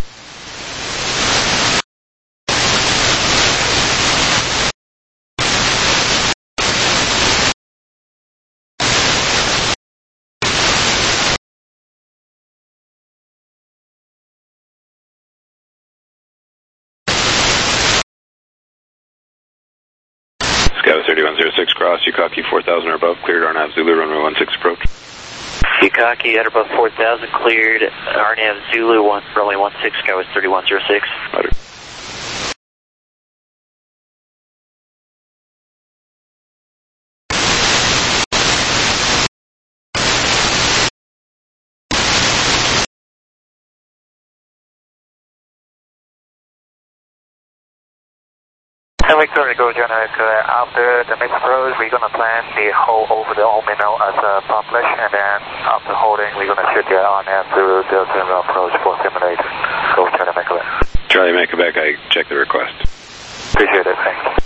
Skywest thirty one zero six, cross, Yukaki four thousand or above, cleared R N A V Zulu, runway one six approach. Yukaki at above four thousand, cleared R N A V Zulu, one, runway one six, Skywest thirty one zero six. Roger. And Victoria Go General, uh, after the missed approach, we're going to plan the hold over the Omino as uh, published, and then after holding, we're going to shoot the R N A V to the terminal approach for simulator. Go Charlie Mike Quebec. Charlie, Mike Quebec, I checked the request. Appreciate it, thanks.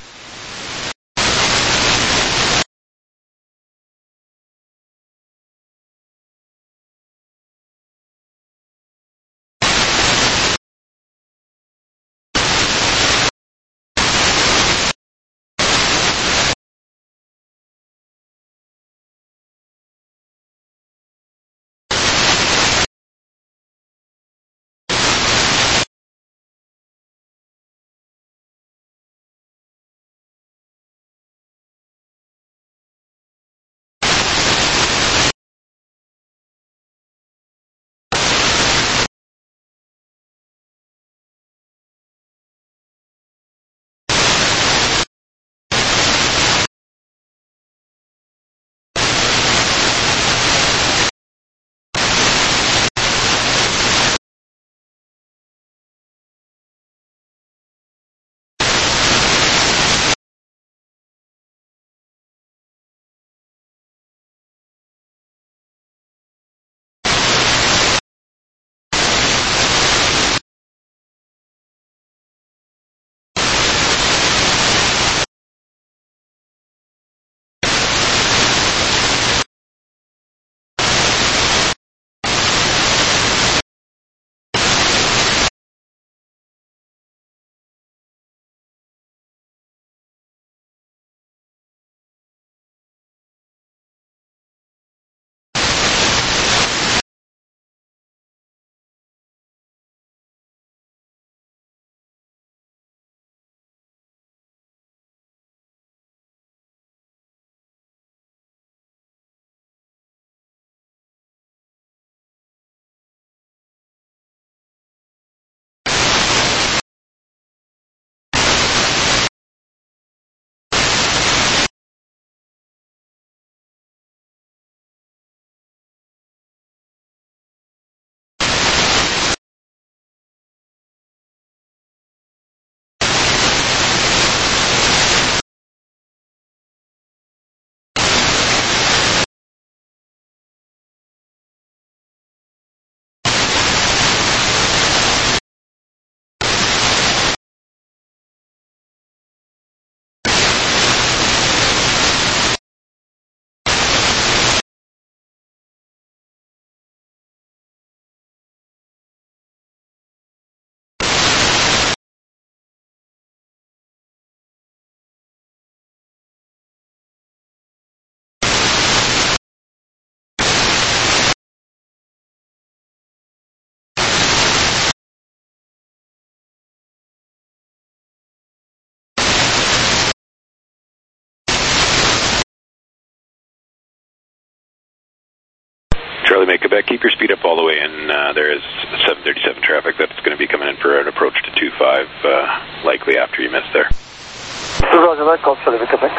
Charlie Mike Quebec, keep your speed up all the way in. Uh, there is seven thirty-seven traffic that's going to be coming in for an approach to two five, uh, likely after you miss there. Roger that, call Charlie Mike Quebec.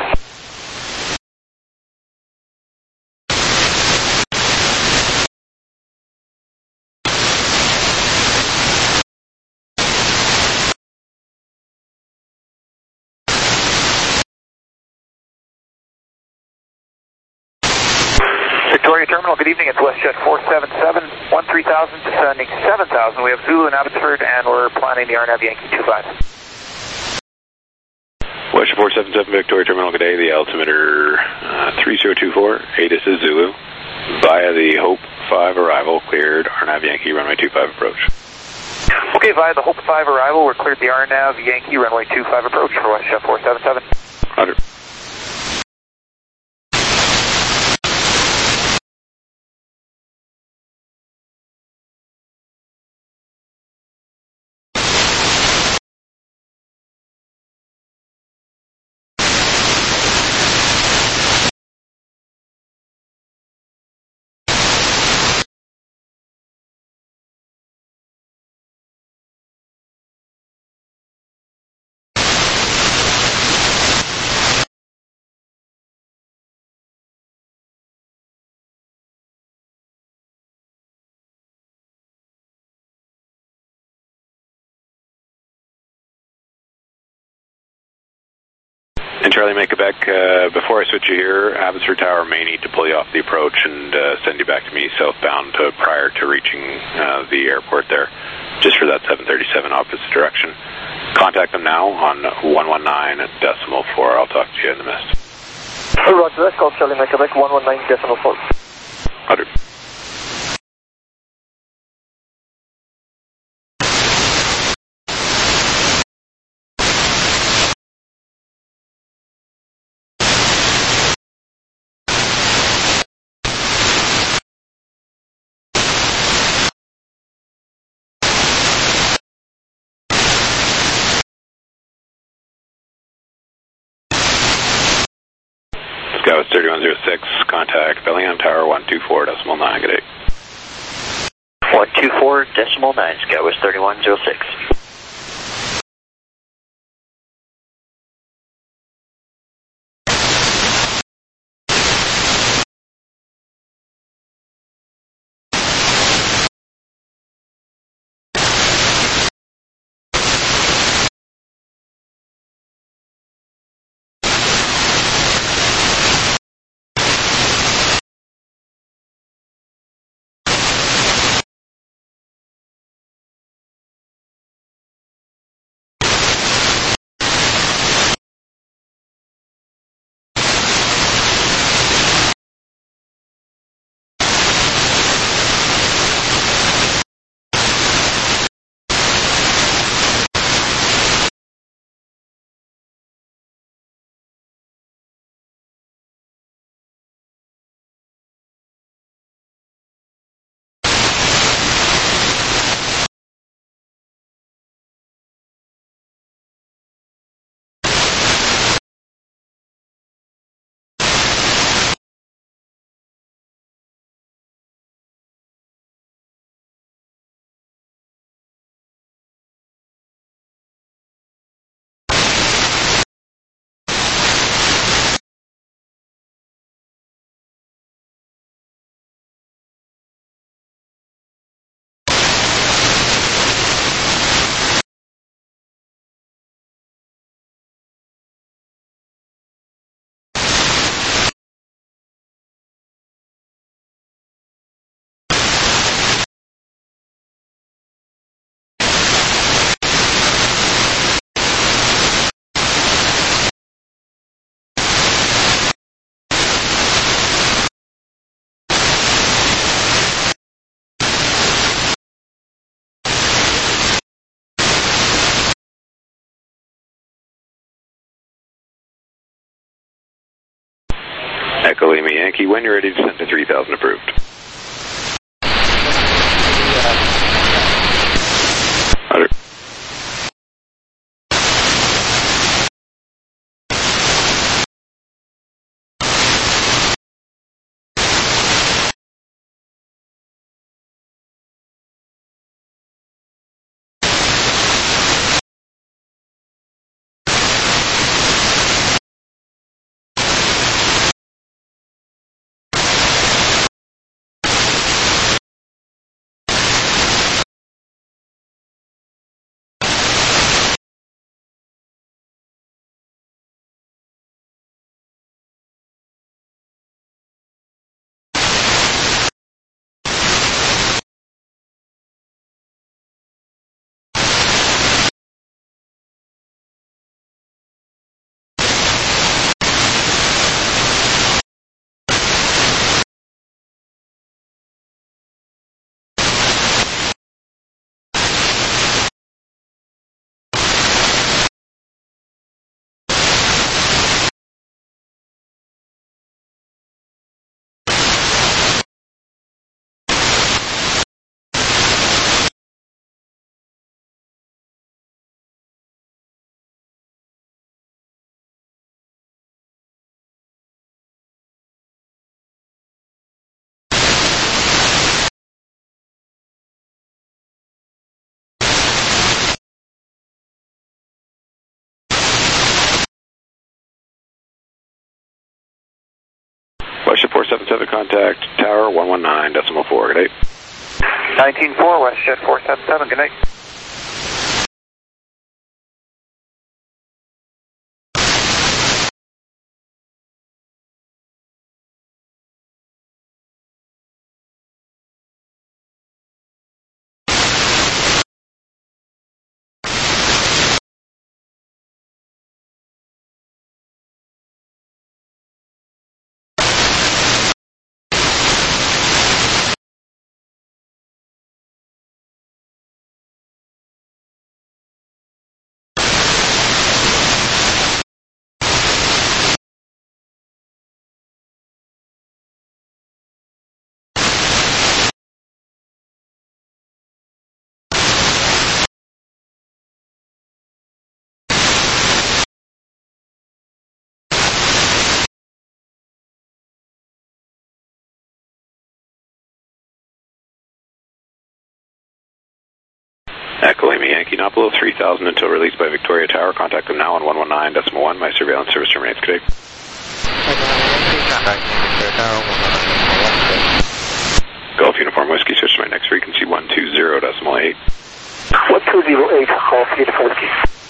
Victoria Terminal, good evening. It's WestJet four seven seven, one three thousand, descending seven thousand. We have Zulu in Abbotsford, and we're planning the R N A V Yankee two five. WestJet four seven seven, Victoria Terminal, good day. The altimeter uh, three zero two four, A D I S is Zulu. Via the Hope five arrival, cleared R N A V Yankee runway two five approach. Okay, via the Hope five arrival, we're cleared the R N A V Yankee runway two five approach for WestJet four seven seven. Roger. And Charlie Mike Quebec, uh, before I switch you here, Abbotsford Tower may need to pull you off the approach and uh, send you back to me southbound uh, prior to reaching uh, the airport there, just for that seven thirty-seven opposite direction. Contact them now on one one nine decimal four. I'll talk to you in the mist. Roger that, call Charlie Mike Quebec, one one nine decimal four. Roger. Scout thirty-one oh six, contact Bellingham Tower one two four decimal nine, good day. one two four decimal nine, Scout was thirty-one oh six. Echo Lima Yankee, when you're ready to send to three thousand approved. WestJet four seven seven, contact tower one one nine decimal four. Good night. nineteen four, WestJet four seven seven, good night. Echo Lima Yankee Napolo three thousand until released by Victoria Tower. Contact them now on one one nine decimal one. My surveillance service terminates today. Golf Uniform Whiskey, switch to my next frequency one two zero decimal eight. one two zero eight, Golf Uniform Whiskey.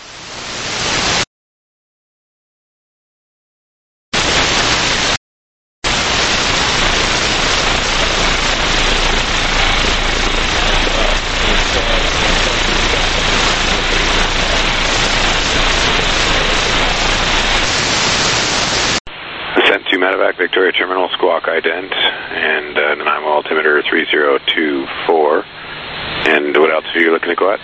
Ascent to Medevac Victoria Terminal, squawk ident, and uh, the nine altimeter three zero two four. And what else are you looking to go at?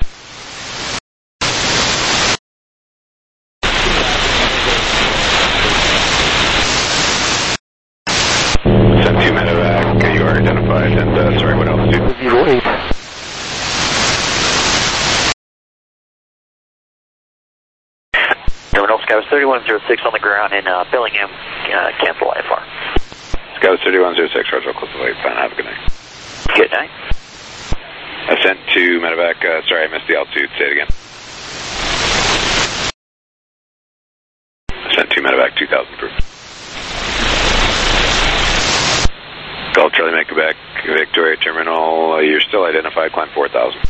Ascent to Medevac, you are identified, and uh, sorry, what else? zero eight. Terminal Sky thirty-one oh six on the ground in uh, Bellingham, uh, cancel I F R. Sky thirty-one oh six, Roger, close to the fine, have a good night. Good night. Ascent to Medevac, uh, sorry I missed the altitude, say it again. Ascent to Medevac two thousand approved. Golf Charlie Mike Quebec, Victoria Terminal, uh, you're still identified, climb four thousand.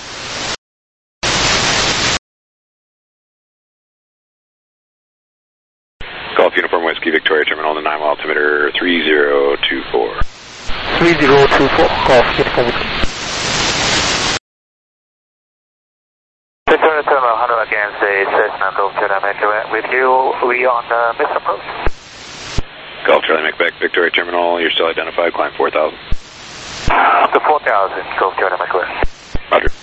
Golf Uniform Whiskey, Victoria Terminal, the nine altimeter three zero two four. three zero two four, Golf Uniform Whiskey. Victoria Terminal, Hunter again, say Cessna Golf Charlie Mike with you, we on the missed approach. Golf Charlie Mike Victoria Terminal, you're still identified, climb four thousand. Up to four thousand, Golf Charlie Mike. Roger.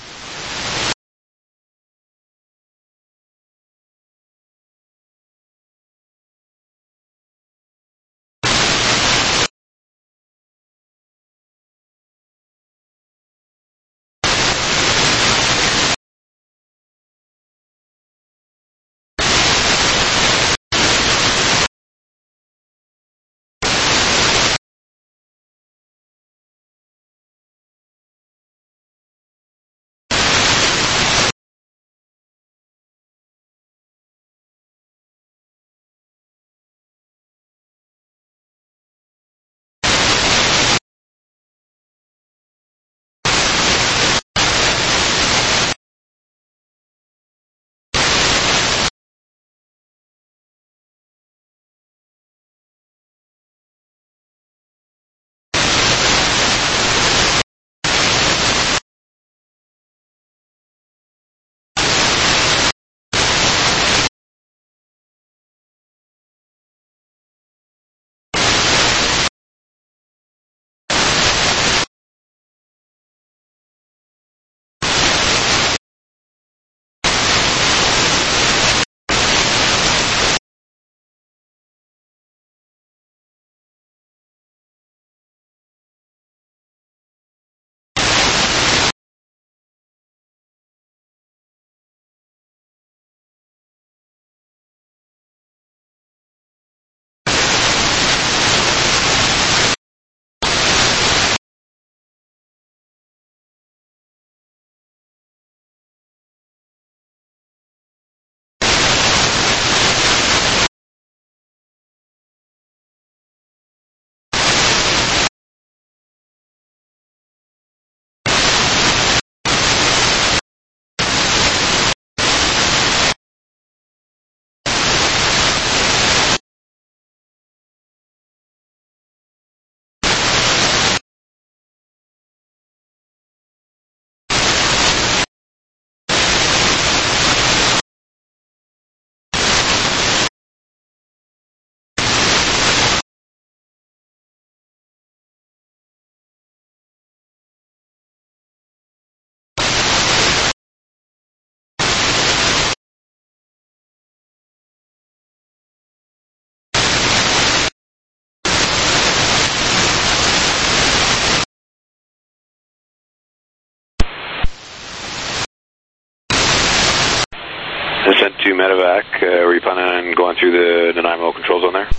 two medevac, uh, were you planning on going through the Nanaimo control zone there?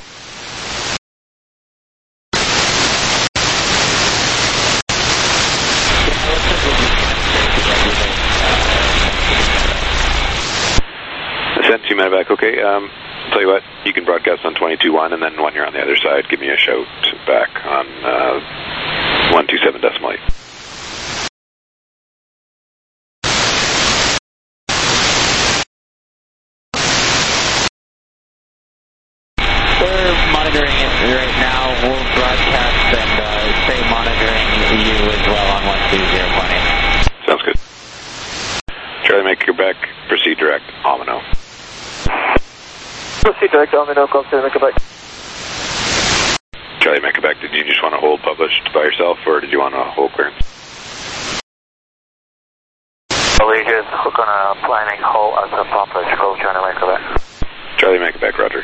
Sent two medevac, okay. Um, tell you what, you can broadcast on twenty-two one, and then when you're on the other side, give me a shout back on uh, one two seven decimal eight. We're monitoring it right now. We'll broadcast and uh, stay monitoring you as well on one two zero point eight. Sounds good. Charlie, make Quebec, proceed direct, Omino. Proceed direct, Omino, call Charlie, Quebec. Charlie, make Quebec, did you just want to hold published by yourself, or did you want to hold clearance? We're just gonna planning hold as a published, call Charlie, make Quebec. Charlie, make Quebec, roger.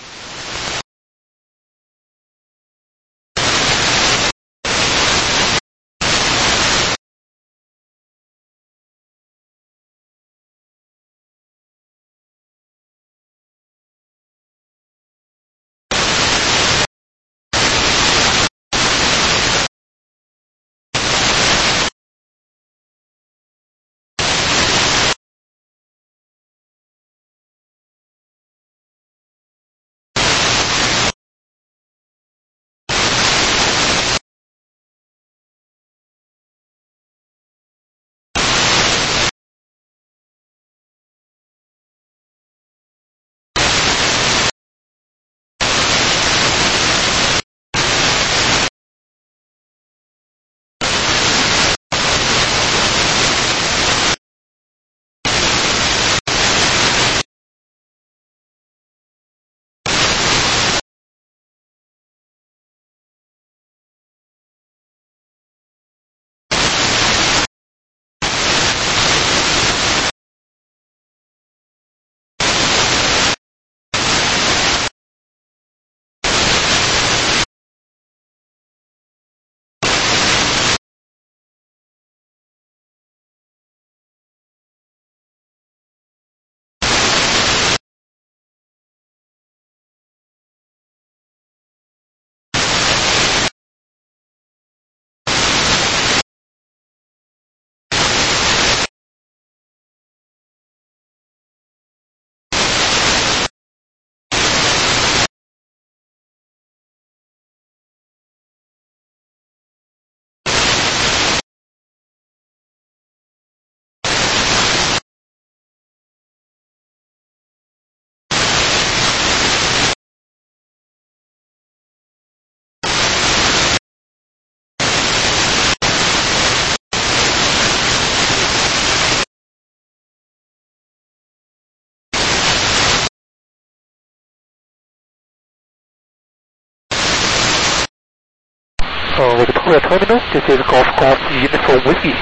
Uh, Victoria Terminal, this is Golf Golf Uniform Whiskey.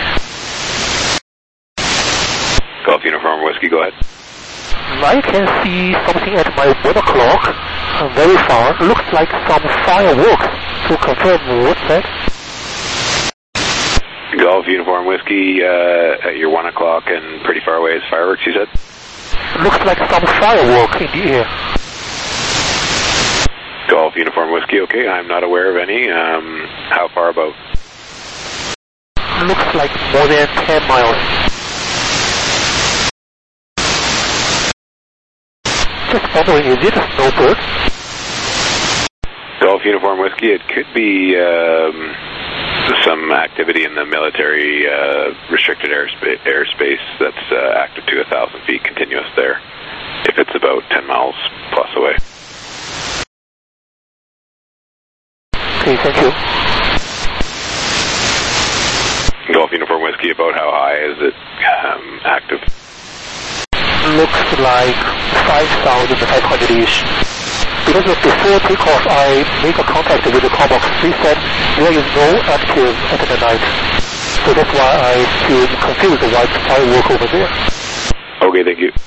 Golf Uniform Whiskey, go ahead. I can see something at my one o'clock, uh, very far. Looks like some fireworks. To confirm, what's that? Golf Uniform Whiskey, uh, at your one o'clock and pretty far away is fireworks, you said? Looks like some firework in the air. Golf Uniform Whiskey, okay, I'm not aware of any. Um, how far about? Looks like more than ten miles. Just wondering, is it a snowbird? Golf Uniform Whiskey, it could be um, some activity in the military uh, restricted airspace, airspace that's uh, active to one thousand feet continuous there, if it's about ten miles plus away. Okay, thank you. Golf Uniform Whiskey, about how high is it um, active? Looks like five thousand five hundred-ish. Because of before takeoff, I make a contact with the Comox. They said there is no active at the night. So that's why I feel confused why the firework over there. Okay, thank you.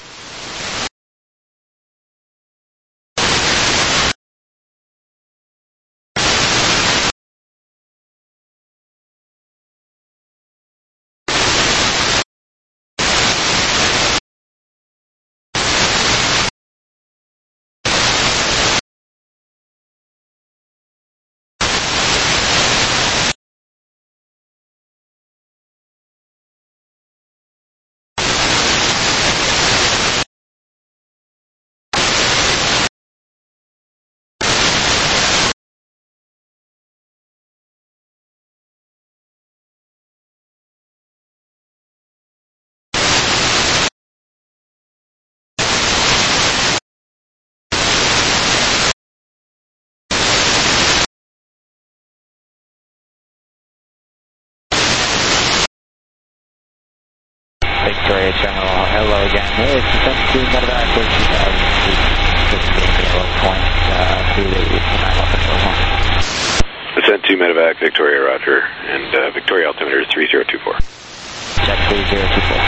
Victoria Terminal. Hello again. It's Descent to Medevac with two thousand feet. fifteen zero point two eight nine one control one. Descent to Medevac, Victoria, Roger. And uh, Victoria altimeter is three zero two four. Check three zero two four.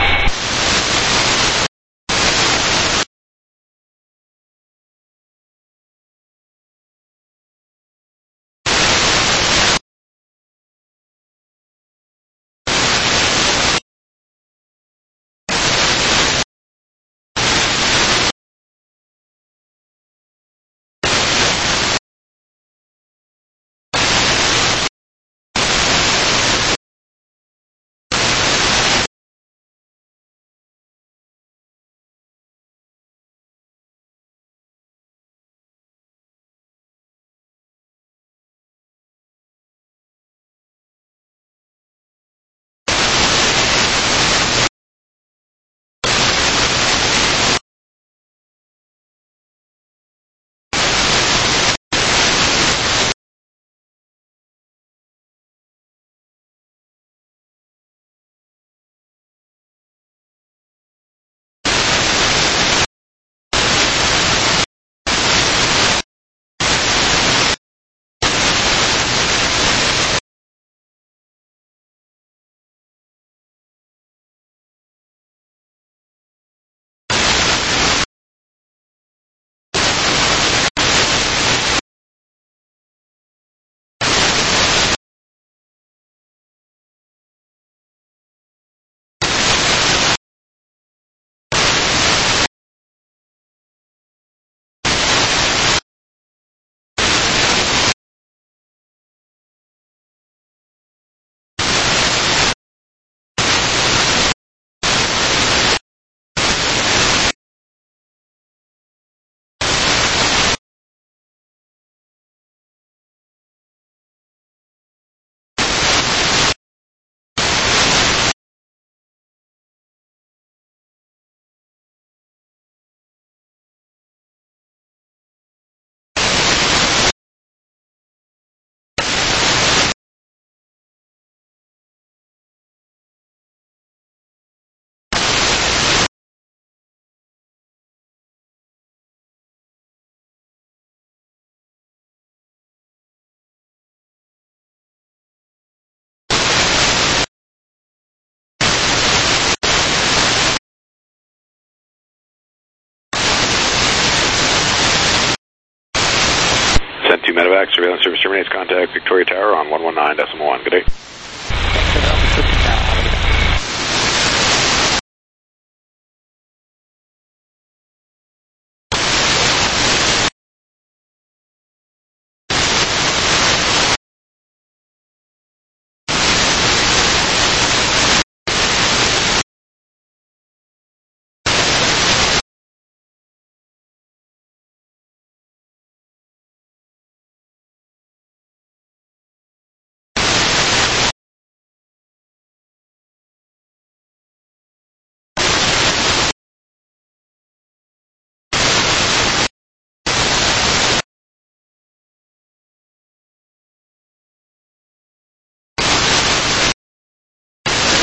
Medevac, surveillance service terminates. Contact Victoria Tower on one one nine decimal one. Good day.